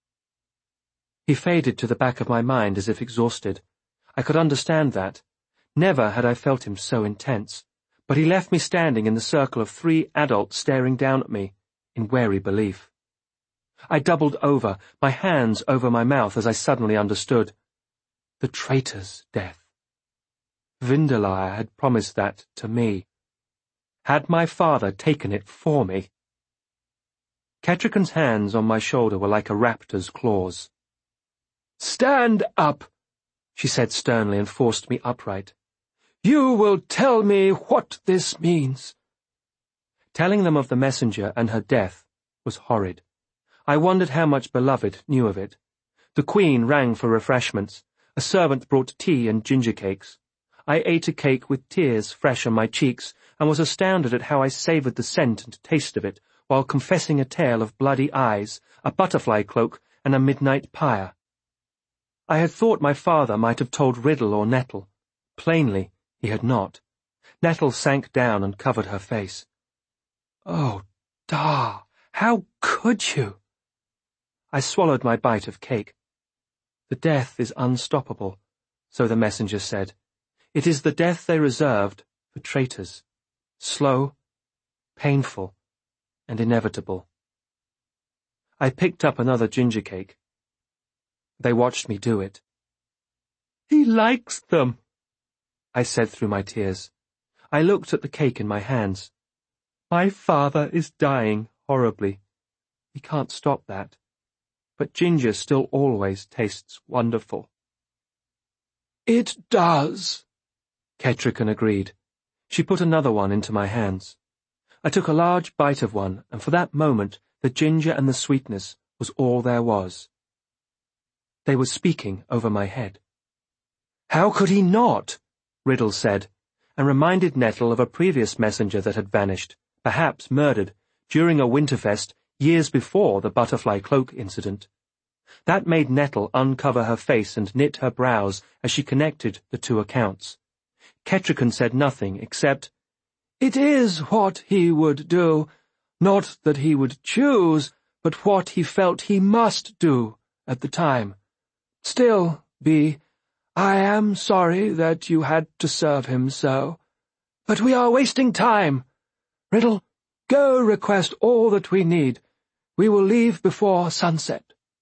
He faded to the back of my mind as if exhausted. I could understand that. Never had I felt him so intense. But he left me standing in the circle of 3 adults staring down at me, in wary belief. I doubled over, my hands over my mouth as I suddenly understood. The traitor's death. Vindelire had promised that to me. Had my father taken it for me? Kettricken's hands on my shoulder were like a raptor's claws. "Stand up," she said sternly and forced me upright. "You will tell me what this means." Telling them of the messenger and her death was horrid. I wondered how much Beloved knew of it. The Queen rang for refreshments. A servant brought tea and ginger cakes. I ate a cake with tears fresh on my cheeks, and was astounded at how I savoured the scent and taste of it, while confessing a tale of bloody eyes, a butterfly cloak, and a midnight pyre. I had thought my father might have told Riddle or Nettle. Plainly, he had not. Nettle sank down and covered her face. "Oh, Da, how could you?" I swallowed my bite of cake. "The death is unstoppable," so the messenger said. "It is the death they reserved for traitors. Slow, painful, and inevitable." I picked up another ginger cake. They watched me do it. "He likes them," I said through my tears. I looked at the cake in my hands. "My father is dying horribly. He can't stop that. But ginger still always tastes wonderful." "It does," Kettricken agreed. She put another one into my hands. I took a large bite of one, and for that moment the ginger and the sweetness was all there was. They were speaking over my head. "How could he not?" Riddle said, and reminded Nettle of a previous messenger that had vanished, perhaps murdered, during a Winterfest years before the butterfly cloak incident. That made Nettle uncover her face and knit her brows as she connected the two accounts. Kettricken said nothing except, "It is what he would do, not that he would choose, but what he felt he must do at the time. Still, Bee, I am sorry that you had to serve him so. But we are wasting time. Riddle, go request all that we need. We will leave before sunset.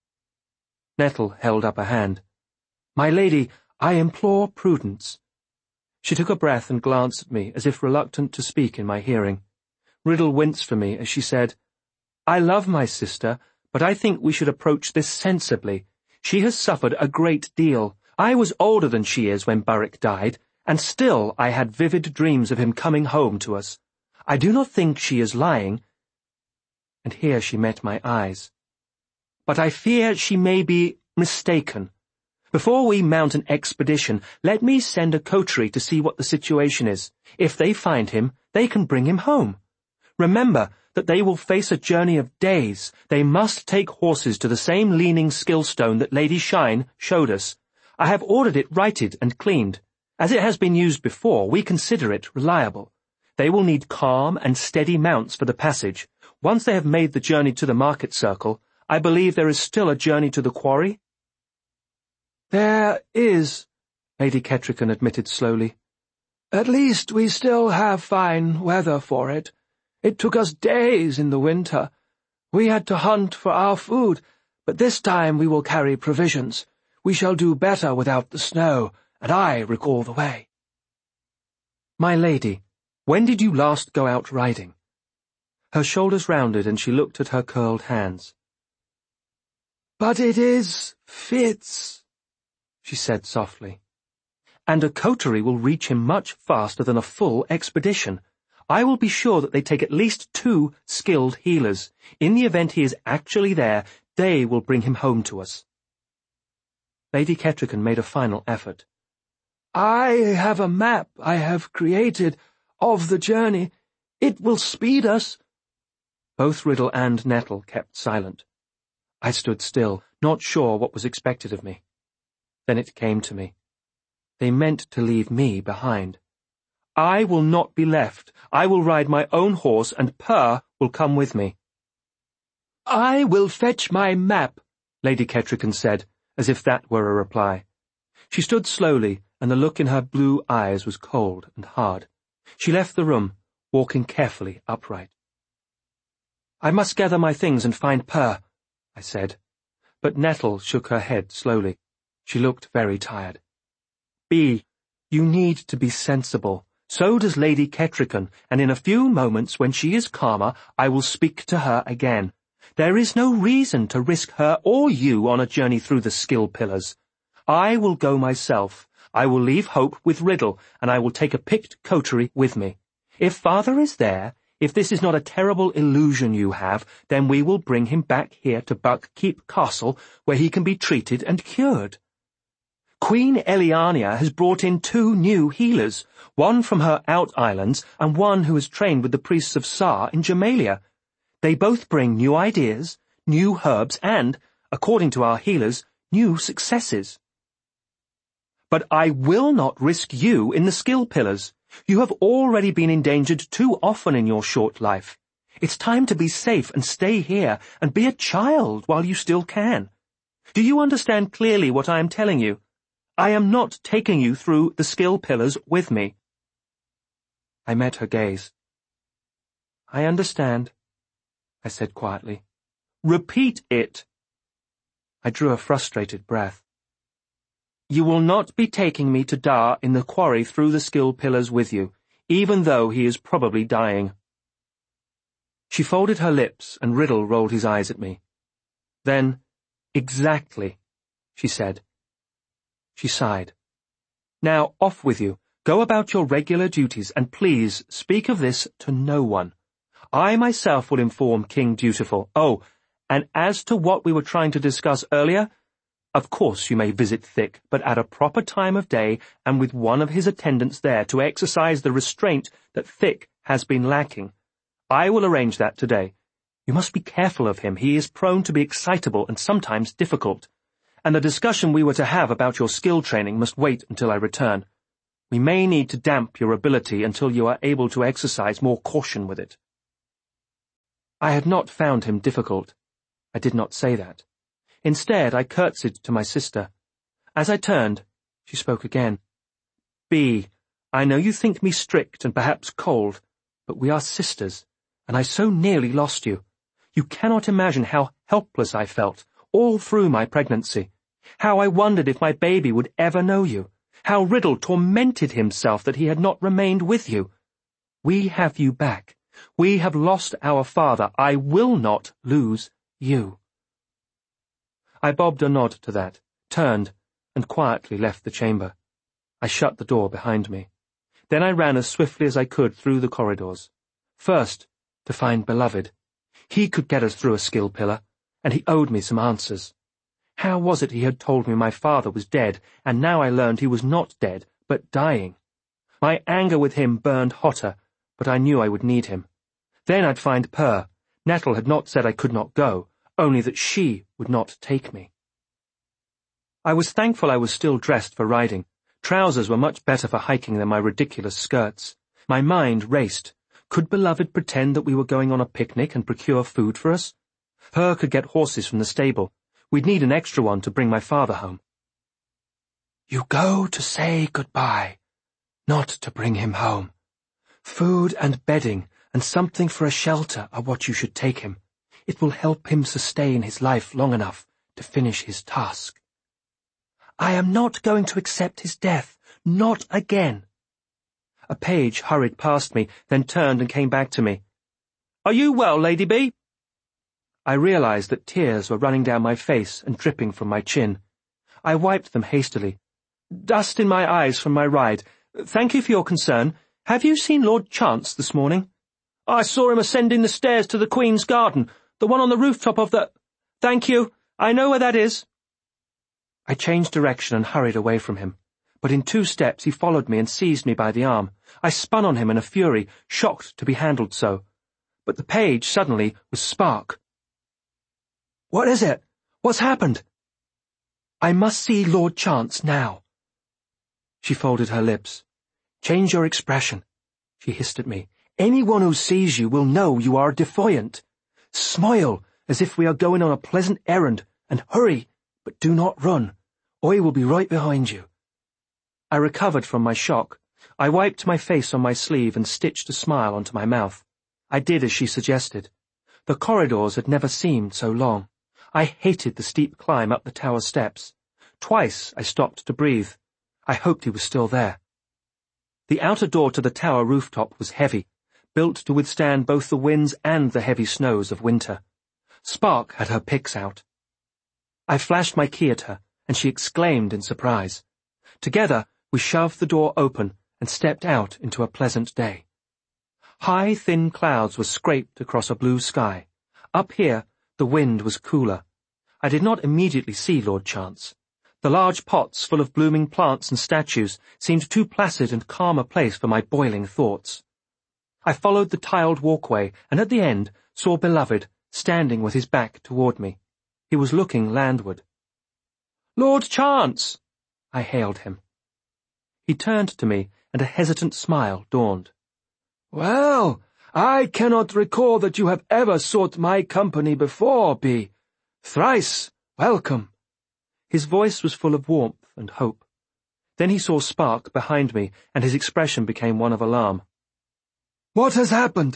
Nettle held up a hand. My lady, I implore prudence. She took a breath and glanced at me, as if reluctant to speak in my hearing. Riddle winced for me as she said, I love my sister, but I think we should approach this sensibly. She has suffered a great deal. I was older than she is when Burrick died, and still I had vivid dreams of him coming home to us. I do not think she is lying. And here she met my eyes. But I fear she may be mistaken. Before we mount an expedition, let me send a coterie to see what the situation is. If they find him, they can bring him home. Remember that they will face a journey of days. They must take horses to the same leaning skillstone that Lady Shine showed us. I have ordered it righted and cleaned. As it has been used before, we consider it reliable. They will need calm and steady mounts for the passage. Once they have made the journey to the market circle, I believe there is still a journey to the quarry. There is, Lady Ketrican admitted slowly. At least we still have fine weather for it. It took us days in the winter. We had to hunt for our food, but this time we will carry provisions. We shall do better without the snow, and I recall the way. My lady, when did you last go out riding? Her shoulders rounded and she looked at her curled hands. But it is Fitz, she said softly. And a coterie will reach him much faster than a full expedition. I will be sure that they take at least 2 skilled healers. In the event he is actually there, they will bring him home to us. Lady Ketrican made a final effort. I have a map I have created of the journey. It will speed us. Both Riddle and Nettle kept silent. I stood still, not sure what was expected of me. Then it came to me. They meant to leave me behind. I will not be left. I will ride my own horse, and Purr will come with me. I will fetch my map, Lady Ketrican said, as if that were a reply. She stood slowly, and the look in her blue eyes was cold and hard. She left the room, walking carefully upright. I must gather my things and find Purr, I said. But Nettle shook her head slowly. She looked very tired. Bee, you need to be sensible. So does Lady Ketrican, and in a few moments, when she is calmer, I will speak to her again. There is no reason to risk her or you on a journey through the skill pillars. I will go myself. I will leave Hope with Riddle, and I will take a picked coterie with me. If Father is there, if this is not a terrible illusion you have, then we will bring him back here to Buckkeep Castle, where he can be treated and cured. Queen Eliania has brought in 2 new healers, one from her out islands and one who is trained with the priests of Sar in Jamalia. They both bring new ideas, new herbs, and, according to our healers, new successes. But I will not risk you in the skill pillars. You have already been endangered too often in your short life. It's time to be safe and stay here and be a child while you still can. Do you understand clearly what I am telling you? I am not taking you through the skill pillars with me. I met her gaze. I understand, I said quietly. Repeat it. I drew a frustrated breath. You will not be taking me to Dar in the quarry through the skill pillars with you, even though he is probably dying. She folded her lips, and Riddle rolled his eyes at me. Then, exactly, she said. She sighed. Now, off with you. Go about your regular duties, and please speak of this to no one. I myself will inform King Dutiful. Oh, and as to what we were trying to discuss earlier, of course you may visit Thick, but at a proper time of day and with one of his attendants there to exercise the restraint that Thick has been lacking. I will arrange that today. You must be careful of him. He is prone to be excitable and sometimes difficult. And the discussion we were to have about your skill training must wait until I return. We may need to damp your ability until you are able to exercise more caution with it. I had not found him difficult. I did not say that. Instead, I curtsied to my sister. As I turned, she spoke again. "Bee, I know you think me strict and perhaps cold, but we are sisters, and I so nearly lost you. You cannot imagine how helpless I felt all through my pregnancy, how I wondered if my baby would ever know you, how Riddle tormented himself that he had not remained with you. We have you back. We have lost our father. I will not lose you." I bobbed a nod to that, turned, and quietly left the chamber. I shut the door behind me. Then I ran as swiftly as I could through the corridors. First, to find Beloved. He could get us through a skill pillar, and he owed me some answers. How was it he had told me my father was dead, and now I learned he was not dead, but dying? My anger with him burned hotter, but I knew I would need him. Then I'd find Purr. Nettle had not said I could not go, only that she would not take me. I was thankful I was still dressed for riding. Trousers were much better for hiking than my ridiculous skirts. My mind raced. Could Beloved pretend that we were going on a picnic and procure food for us? Purr could get horses from the stable. We'd need an extra one to bring my father home. "You go to say goodbye, not to bring him home. Food and bedding and something for a shelter are what you should take him. It will help him sustain his life long enough to finish his task." "I am not going to accept his death. Not again." A page hurried past me, then turned and came back to me. "Are you well, Lady Bee?" I realized that tears were running down my face and dripping from my chin. I wiped them hastily. "Dust in my eyes from my ride. Thank you for your concern. Have you seen Lord Chance this morning?" "I saw him ascending the stairs to the Queen's garden, the one on the rooftop of the—" "Thank you. I know where that is." I changed direction and hurried away from him, but in 2 steps he followed me and seized me by the arm. I spun on him in a fury, shocked to be handled so. But the page, suddenly, was Spark. "What is it? What's happened?" "I must see Lord Chance now." She folded her lips. "Change your expression," she hissed at me. "Anyone who sees you will know you are defiant. Smile, as if we are going on a pleasant errand, and hurry, but do not run. I will be right behind you." I recovered from my shock. I wiped my face on my sleeve and stitched a smile onto my mouth. I did as she suggested. The corridors had never seemed so long. I hated the steep climb up the tower steps. Twice I stopped to breathe. I hoped he was still there. The outer door to the tower rooftop was heavy, built to withstand both the winds and the heavy snows of winter. Spark had her picks out. I flashed my key at her, and she exclaimed in surprise. Together, we shoved the door open and stepped out into a pleasant day. High, thin clouds were scraped across a blue sky. Up here, the wind was cooler. I did not immediately see Lord Chance. The large pots full of blooming plants and statues seemed too placid and calm a place for my boiling thoughts. I followed the tiled walkway, and at the end saw Beloved standing with his back toward me. He was looking landward. "Lord Chance!" I hailed him. He turned to me, and a hesitant smile dawned. "Well, I cannot recall that you have ever sought my company before, Bee. Thrice welcome." His voice was full of warmth and hope. Then he saw Spark behind me, and his expression became one of alarm. "What has happened?"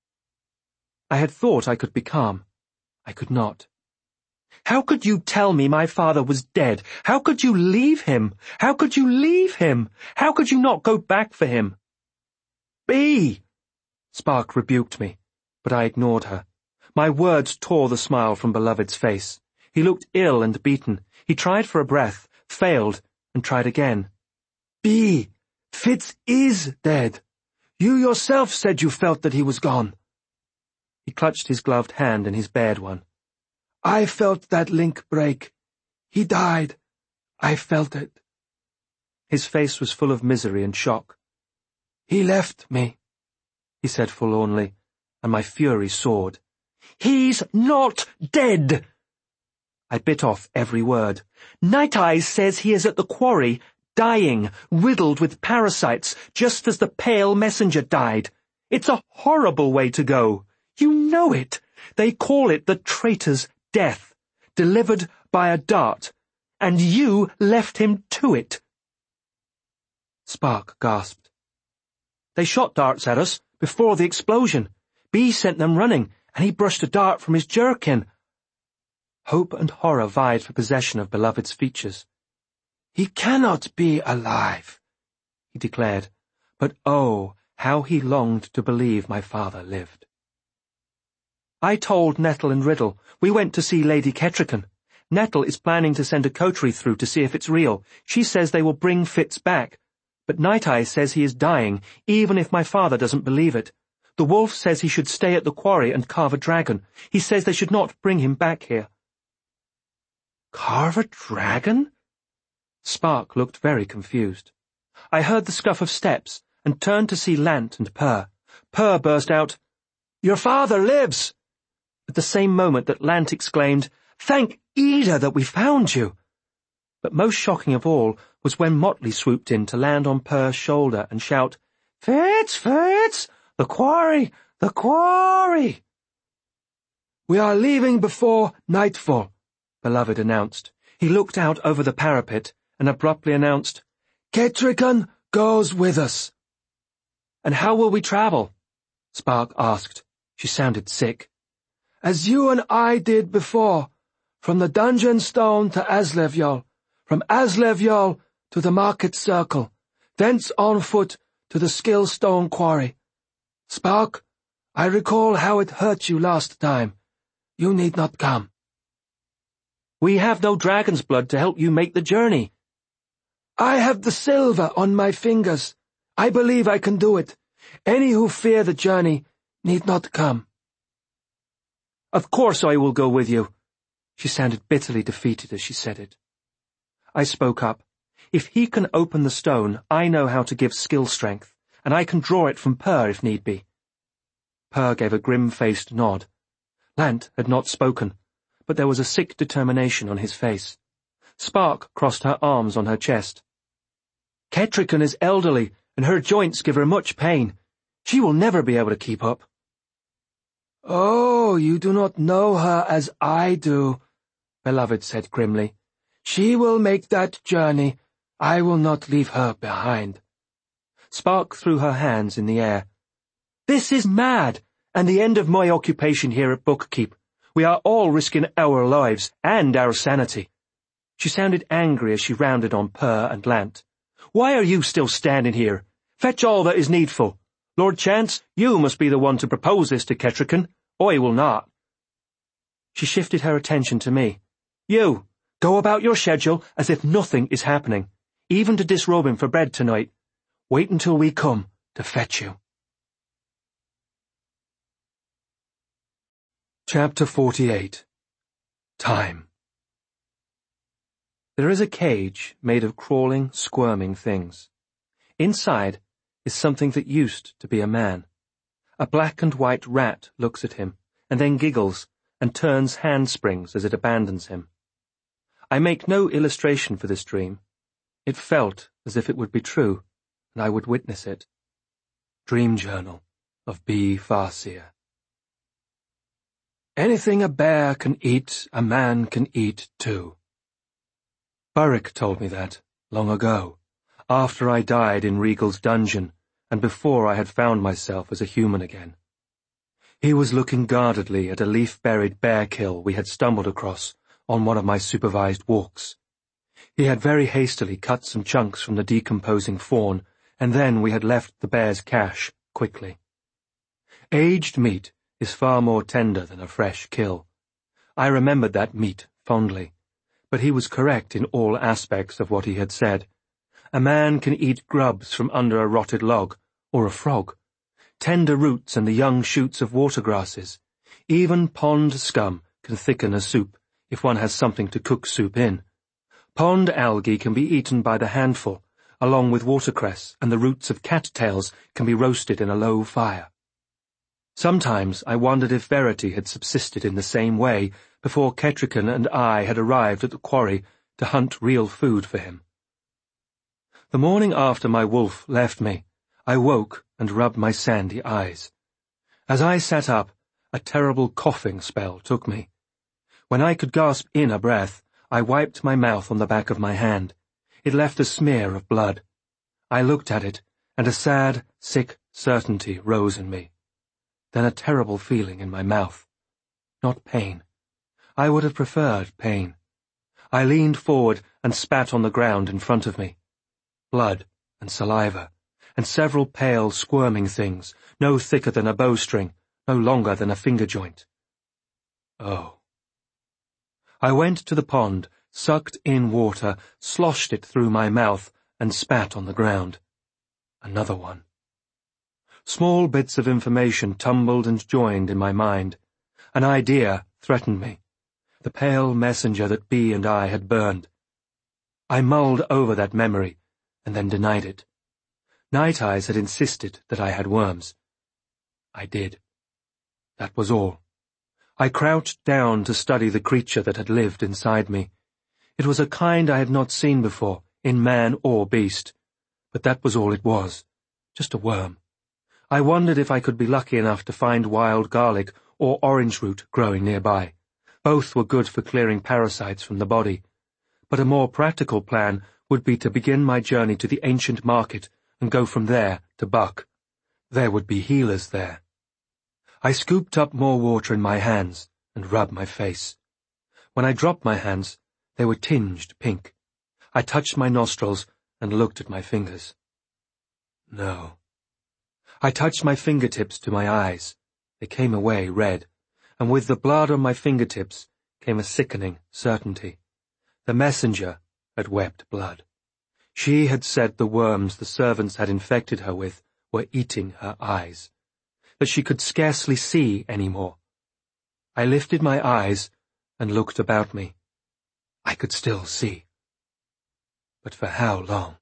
I had thought I could be calm. I could not. "How could you tell me my father was dead? How could you leave him? How could you leave him? How could you not go back for him?" "Bee!" Spark rebuked me, but I ignored her. My words tore the smile from Beloved's face. He looked ill and beaten. He tried for a breath, failed, and tried again. "Bee, Fitz is dead. You yourself said you felt that he was gone." He clutched his gloved hand in his bared one. "I felt that link break. He died. I felt it." His face was full of misery and shock. "He left me," he said forlornly, and my fury soared. "He's not dead!" I bit off every word. "Night Eyes says he is at the quarry, dying, riddled with parasites, just as the pale messenger died. It's a horrible way to go. You know it. They call it the traitor's death, delivered by a dart, And you left him to it." Spark gasped. "They shot darts at us before the explosion. B sent them running, and he brushed a dart from his jerkin." Hope and horror vied for possession of Beloved's features. "He cannot be alive," he declared, but oh, how he longed to believe my father lived. "I told Nettle and Riddle. We went to see Lady Kettricken. Nettle is planning to send a coterie through to see if it's real. She says they will bring Fitz back. But Night Eye says he is dying, even if my father doesn't believe it. The wolf says he should stay at the quarry and carve a dragon. He says they should not bring him back here." "Carve a dragon?" Spark looked very confused. I heard the scuff of steps and turned to see Lant and Purr. Purr burst out, "Your father lives!" at the same moment that Lant exclaimed, "Thank Ida that we found you!" But most shocking of all was when Motley swooped in to land on Purr's shoulder and shout, "Fitz, Fitz! The quarry! The quarry!" "We are leaving before nightfall," Beloved announced. He looked out over the parapet and abruptly announced, "Kettricken goes with us." "And how will we travel?" Spark asked. She sounded sick. "As you and I did before, from the Dungeon Stone to Aslevyol, from Aslevyol to the Market Circle, thence on foot to the Skillstone Quarry. Spark, I recall how it hurt you last time. You need not come." "We have no dragon's blood to help you make the journey." "I have the silver on my fingers. I believe I can do it. Any who fear the journey need not come." "Of course I will go with you." She sounded bitterly defeated as she said it. I spoke up. "If he can open the stone, I know how to give skill strength, and I can draw it from Purr if need be." Purr gave a grim-faced nod. Lant had not spoken, but there was a sick determination on his face. Spark crossed her arms on her chest. "Kettricken is elderly, and her joints give her much pain. She will never be able to keep up." "Oh, you do not know her as I do," Beloved said grimly. "She will make that journey. I will not leave her behind." Spark threw her hands in the air. "This is mad, and the end of my occupation here at Bookkeep. We are all risking our lives and our sanity." She sounded angry as she rounded on Purr and Lant. "Why are you still standing here? Fetch all that is needful. Lord Chance, you must be the one to propose this to Kettricken. I will not." She shifted her attention to me. "You, go about your schedule as if nothing is happening, even to disrobe him for bed tonight. Wait until we come to fetch you." Chapter 48. Time. There is a cage made of crawling, squirming things. Inside is something that used to be a man. A black and white rat looks at him, and then giggles, and turns handsprings as it abandons him. I make no illustration for this dream. It felt as if it would be true, and I would witness it. Dream Journal of B. Farseer. Anything a bear can eat, a man can eat too. Burrick told me that, long ago, after I died in Regal's dungeon, and before I had found myself as a human again. He was looking guardedly at a leaf-buried bear kill we had stumbled across on one of my supervised walks. He had very hastily cut some chunks from the decomposing fawn, and then we had left the bear's cache quickly. Aged meat is far more tender than a fresh kill. I remembered that meat fondly, but he was correct in all aspects of what he had said. A man can eat grubs from under a rotted log, or a frog, tender roots and the young shoots of watergrasses. Even pond scum can thicken a soup, if one has something to cook soup in. Pond algae can be eaten by the handful, along with watercress, and the roots of cattails can be roasted in a low fire. Sometimes I wondered if Verity had subsisted in the same way before Kettricken and I had arrived at the quarry to hunt real food for him. The morning after my wolf left me, I woke and rubbed my sandy eyes. As I sat up, a terrible coughing spell took me. When I could gasp in a breath, I wiped my mouth on the back of my hand. It left a smear of blood. I looked at it, and a sad, sick certainty rose in me. Then a terrible feeling in my mouth. Not pain. I would have preferred pain. I leaned forward and spat on the ground in front of me. Blood and saliva, and several pale, squirming things, no thicker than a bowstring, no longer than a finger joint. Oh. I went to the pond, sucked in water, sloshed it through my mouth, and spat on the ground. Another one. Small bits of information tumbled and joined in my mind. An idea threatened me. The pale messenger that Bee and I had burned. I mulled over that memory, and then denied it. Night Eyes had insisted that I had worms. I did. That was all. I crouched down to study the creature that had lived inside me. It was a kind I had not seen before, in man or beast. But that was all it was. Just a worm. I wondered if I could be lucky enough to find wild garlic or orange root growing nearby. Both were good for clearing parasites from the body. But a more practical plan would be to begin my journey to the ancient market and go from there to Buck. There would be healers there. I scooped up more water in my hands and rubbed my face. When I dropped my hands, they were tinged pink. I touched my nostrils and looked at my fingers. No. I touched my fingertips to my eyes. They came away red, and with the blood on my fingertips came a sickening certainty. The messenger had wept blood. She had said the worms the servants had infected her with were eating her eyes, that she could scarcely see any more. I lifted my eyes and looked about me. I could still see. But for how long?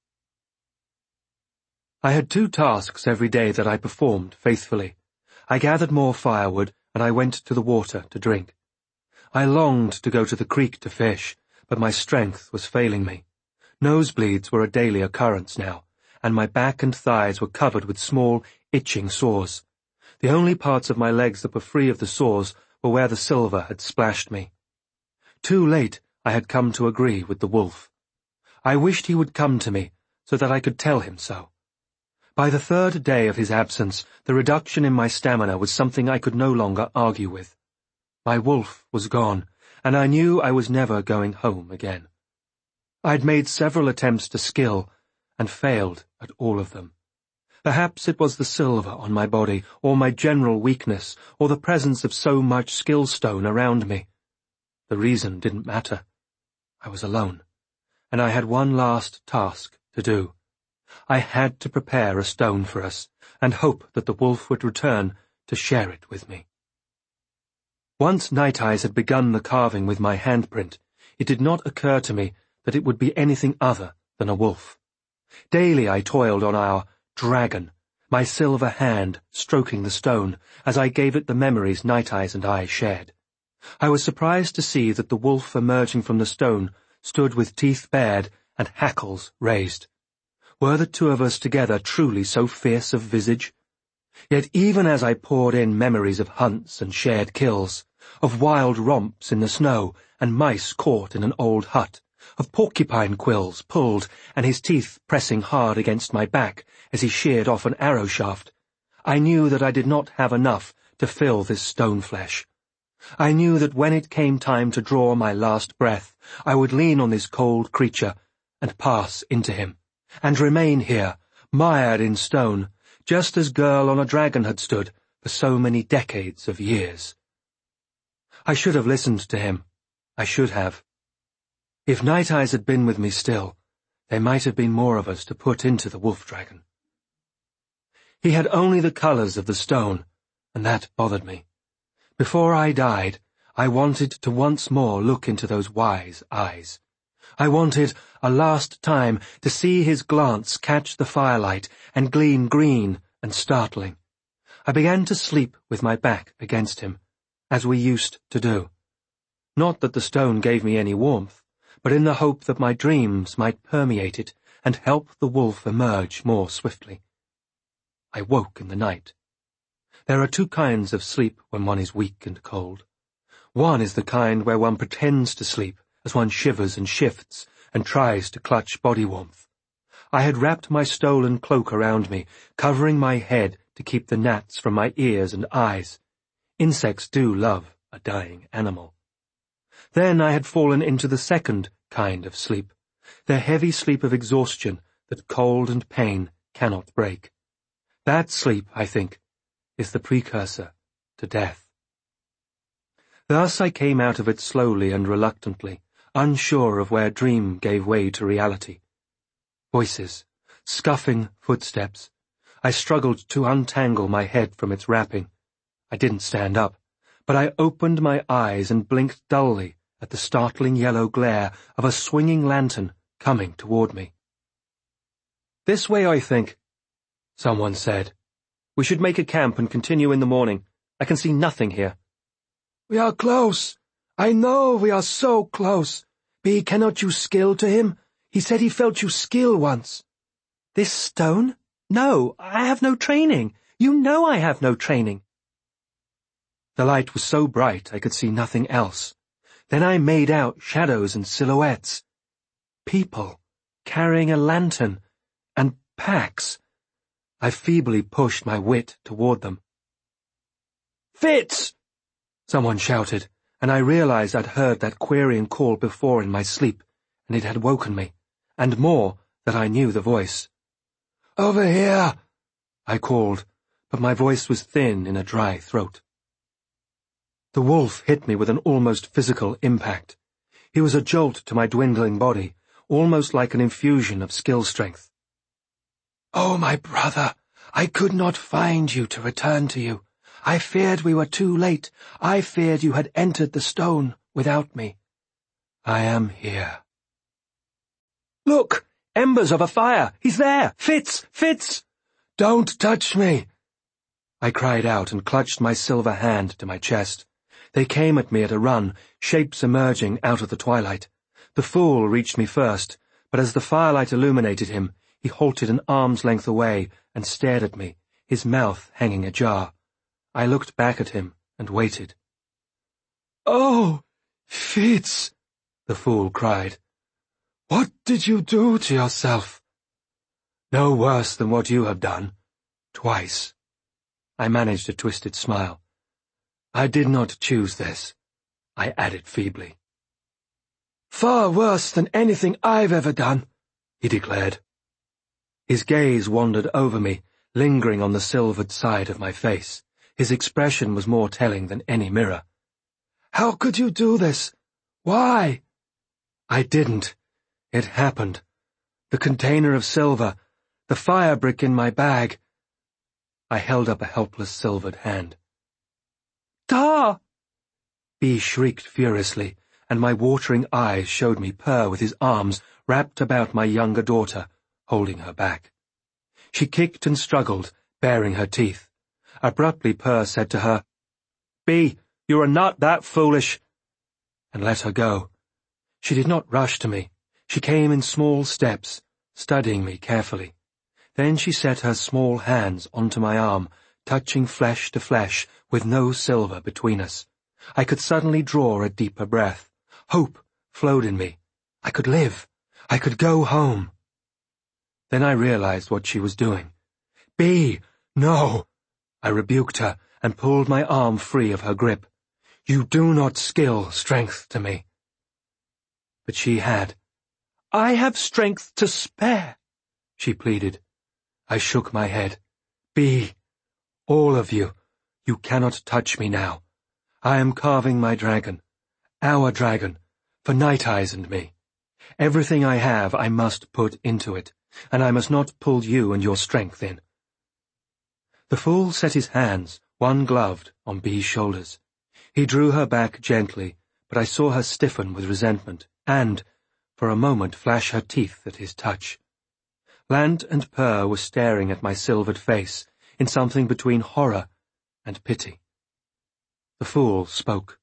I had 2 tasks every day that I performed faithfully. I gathered more firewood, and I went to the water to drink. I longed to go to the creek to fish, but my strength was failing me. Nosebleeds were a daily occurrence now, and my back and thighs were covered with small, itching sores. The only parts of my legs that were free of the sores were where the silver had splashed me. Too late I had come to agree with the wolf. I wished he would come to me, so that I could tell him so. By the 3rd day of his absence, the reduction in my stamina was something I could no longer argue with. My wolf was gone, and I knew I was never going home again. I'd made several attempts to skill, and failed at all of them. Perhaps it was the silver on my body, or my general weakness, or the presence of so much skill stone around me. The reason didn't matter. I was alone, and I had one last task to do. I had to prepare a stone for us, and hope that the wolf would return to share it with me. Once Night Eyes had begun the carving with my handprint, it did not occur to me that it would be anything other than a wolf. Daily I toiled on our dragon, my silver hand stroking the stone as I gave it the memories Night Eyes and I shared. I was surprised to see that the wolf emerging from the stone stood with teeth bared and hackles raised. Were the 2 of us together truly so fierce of visage? Yet even as I poured in memories of hunts and shared kills, of wild romps in the snow and mice caught in an old hut, of porcupine quills pulled and his teeth pressing hard against my back as he sheared off an arrow shaft, I knew that I did not have enough to fill this stone flesh. I knew that when it came time to draw my last breath, I would lean on this cold creature and pass into him, and remain here, mired in stone, just as Girl on a Dragon had stood for so many decades of years. I should have listened to him. I should have. If Night Eyes had been with me still, there might have been more of us to put into the wolf dragon. He had only the colours of the stone, and that bothered me. Before I died, I wanted to once more look into those wise eyes. I wanted, a last time, to see his glance catch the firelight and gleam green and startling. I began to sleep with my back against him, as we used to do. Not that the stone gave me any warmth, but in the hope that my dreams might permeate it and help the wolf emerge more swiftly. I woke in the night. There are 2 kinds of sleep when one is weak and cold. One is the kind where one pretends to sleep as one shivers and shifts and tries to clutch body warmth. I had wrapped my stolen cloak around me, covering my head to keep the gnats from my ears and eyes. Insects do love a dying animal. Then I had fallen into the second kind of sleep, the heavy sleep of exhaustion that cold and pain cannot break. That sleep, I think, is the precursor to death. Thus I came out of it slowly and reluctantly, unsure of where dream gave way to reality. Voices, scuffing footsteps. I struggled to untangle my head from its wrapping. I didn't stand up, but I opened my eyes and blinked dully at the startling yellow glare of a swinging lantern coming toward me. "This way, I think," someone said. "We should make a camp and continue in the morning. I can see nothing here." "We are close. I know we are so close. B, cannot you skill to him? He said he felt you skill once." "This stone? No, I have no training. You know I have no training." The light was so bright I could see nothing else. Then I made out shadows and silhouettes. People, carrying a lantern, and packs. I feebly pushed my wit toward them. "Fitz!" someone shouted, and I realized I'd heard that querying call before in my sleep, and it had woken me, and more, that I knew the voice. "Over here!" I called, but my voice was thin in a dry throat. The wolf hit me with an almost physical impact. He was a jolt to my dwindling body, almost like an infusion of skill strength. "Oh, my brother, I could not find you to return to you. I feared we were too late. I feared you had entered the stone without me." "I am here." "Look! Embers of a fire! He's there! Fitz! Fitz!" "Don't touch me!" I cried out and clutched my silver hand to my chest. They came at me at a run, shapes emerging out of the twilight. The fool reached me first, but as the firelight illuminated him, he halted an arm's length away and stared at me, his mouth hanging ajar. I looked back at him and waited. "Oh, Fitz!" the fool cried. "What did you do to yourself?" "No worse than what you have done. Twice." I managed a twisted smile. "I did not choose this," I added feebly. "Far worse than anything I've ever done," he declared. His gaze wandered over me, lingering on the silvered side of my face. His expression was more telling than any mirror. "How could you do this? Why?" "I didn't. It happened. The container of silver, the fire brick in my bag." I held up a helpless silvered hand. "Da!" B shrieked furiously, and my watering eyes showed me Per with his arms wrapped about my younger daughter, holding her back. She kicked and struggled, baring her teeth. Abruptly Per said to her, "B, you are not that foolish," and let her go. She did not rush to me. She came in small steps, studying me carefully. Then she set her small hands onto my arm, touching flesh to flesh, with no silver between us. I could suddenly draw a deeper breath. Hope flowed in me. I could live. I could go home. Then I realized what she was doing. "B, no!" I rebuked her and pulled my arm free of her grip. "You do not skill strength to me." But she had. "I have strength to spare," she pleaded. I shook my head. "B, all of you, you cannot touch me now. I am carving my dragon, our dragon, for Night Eyes and me. Everything I have I must put into it, and I must not pull you and your strength in." The fool set his hands, one gloved, on B's shoulders. He drew her back gently, but I saw her stiffen with resentment, and, for a moment, flash her teeth at his touch. Lant and Per were staring at my silvered face, in something between horror and pity. The fool spoke.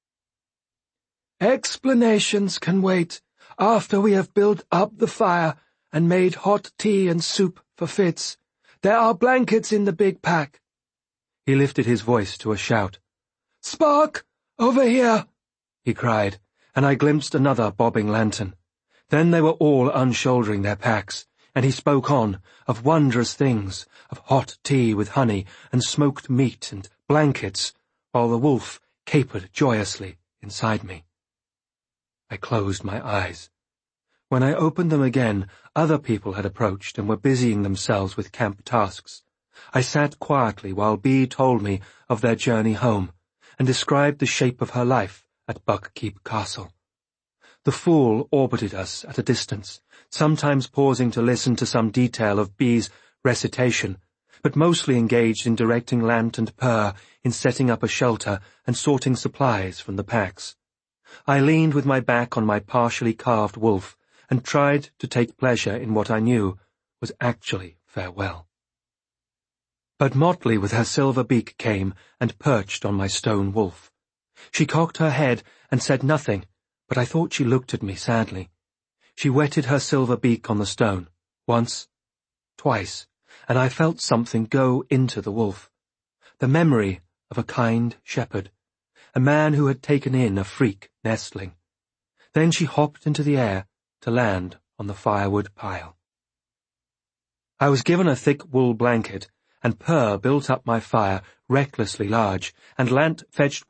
"Explanations can wait. After we have built up the fire and made hot tea and soup for Fitz, there are blankets in the big pack." He lifted his voice to a shout. "Spark, over here!" he cried, and I glimpsed another bobbing lantern. Then they were all unshouldering their packs, and he spoke on, of wondrous things, of hot tea with honey, and smoked meat, and blankets, while the wolf capered joyously inside me. I closed my eyes. When I opened them again, other people had approached and were busying themselves with camp tasks. I sat quietly while Bee told me of their journey home, and described the shape of her life at Buckkeep Castle. The fool orbited us at a distance, sometimes pausing to listen to some detail of Bee's recitation, but mostly engaged in directing Lant and Purr in setting up a shelter and sorting supplies from the packs. I leaned with my back on my partially carved wolf and tried to take pleasure in what I knew was actually farewell. But Motley with her silver beak came and perched on my stone wolf. She cocked her head and said nothing, but I thought she looked at me sadly. She wetted her silver beak on the stone, once, twice, and I felt something go into the wolf. The memory of a kind shepherd, a man who had taken in a freak nestling. Then she hopped into the air to land on the firewood pile. I was given a thick wool blanket, and Purr built up my fire recklessly large, and Lant fetched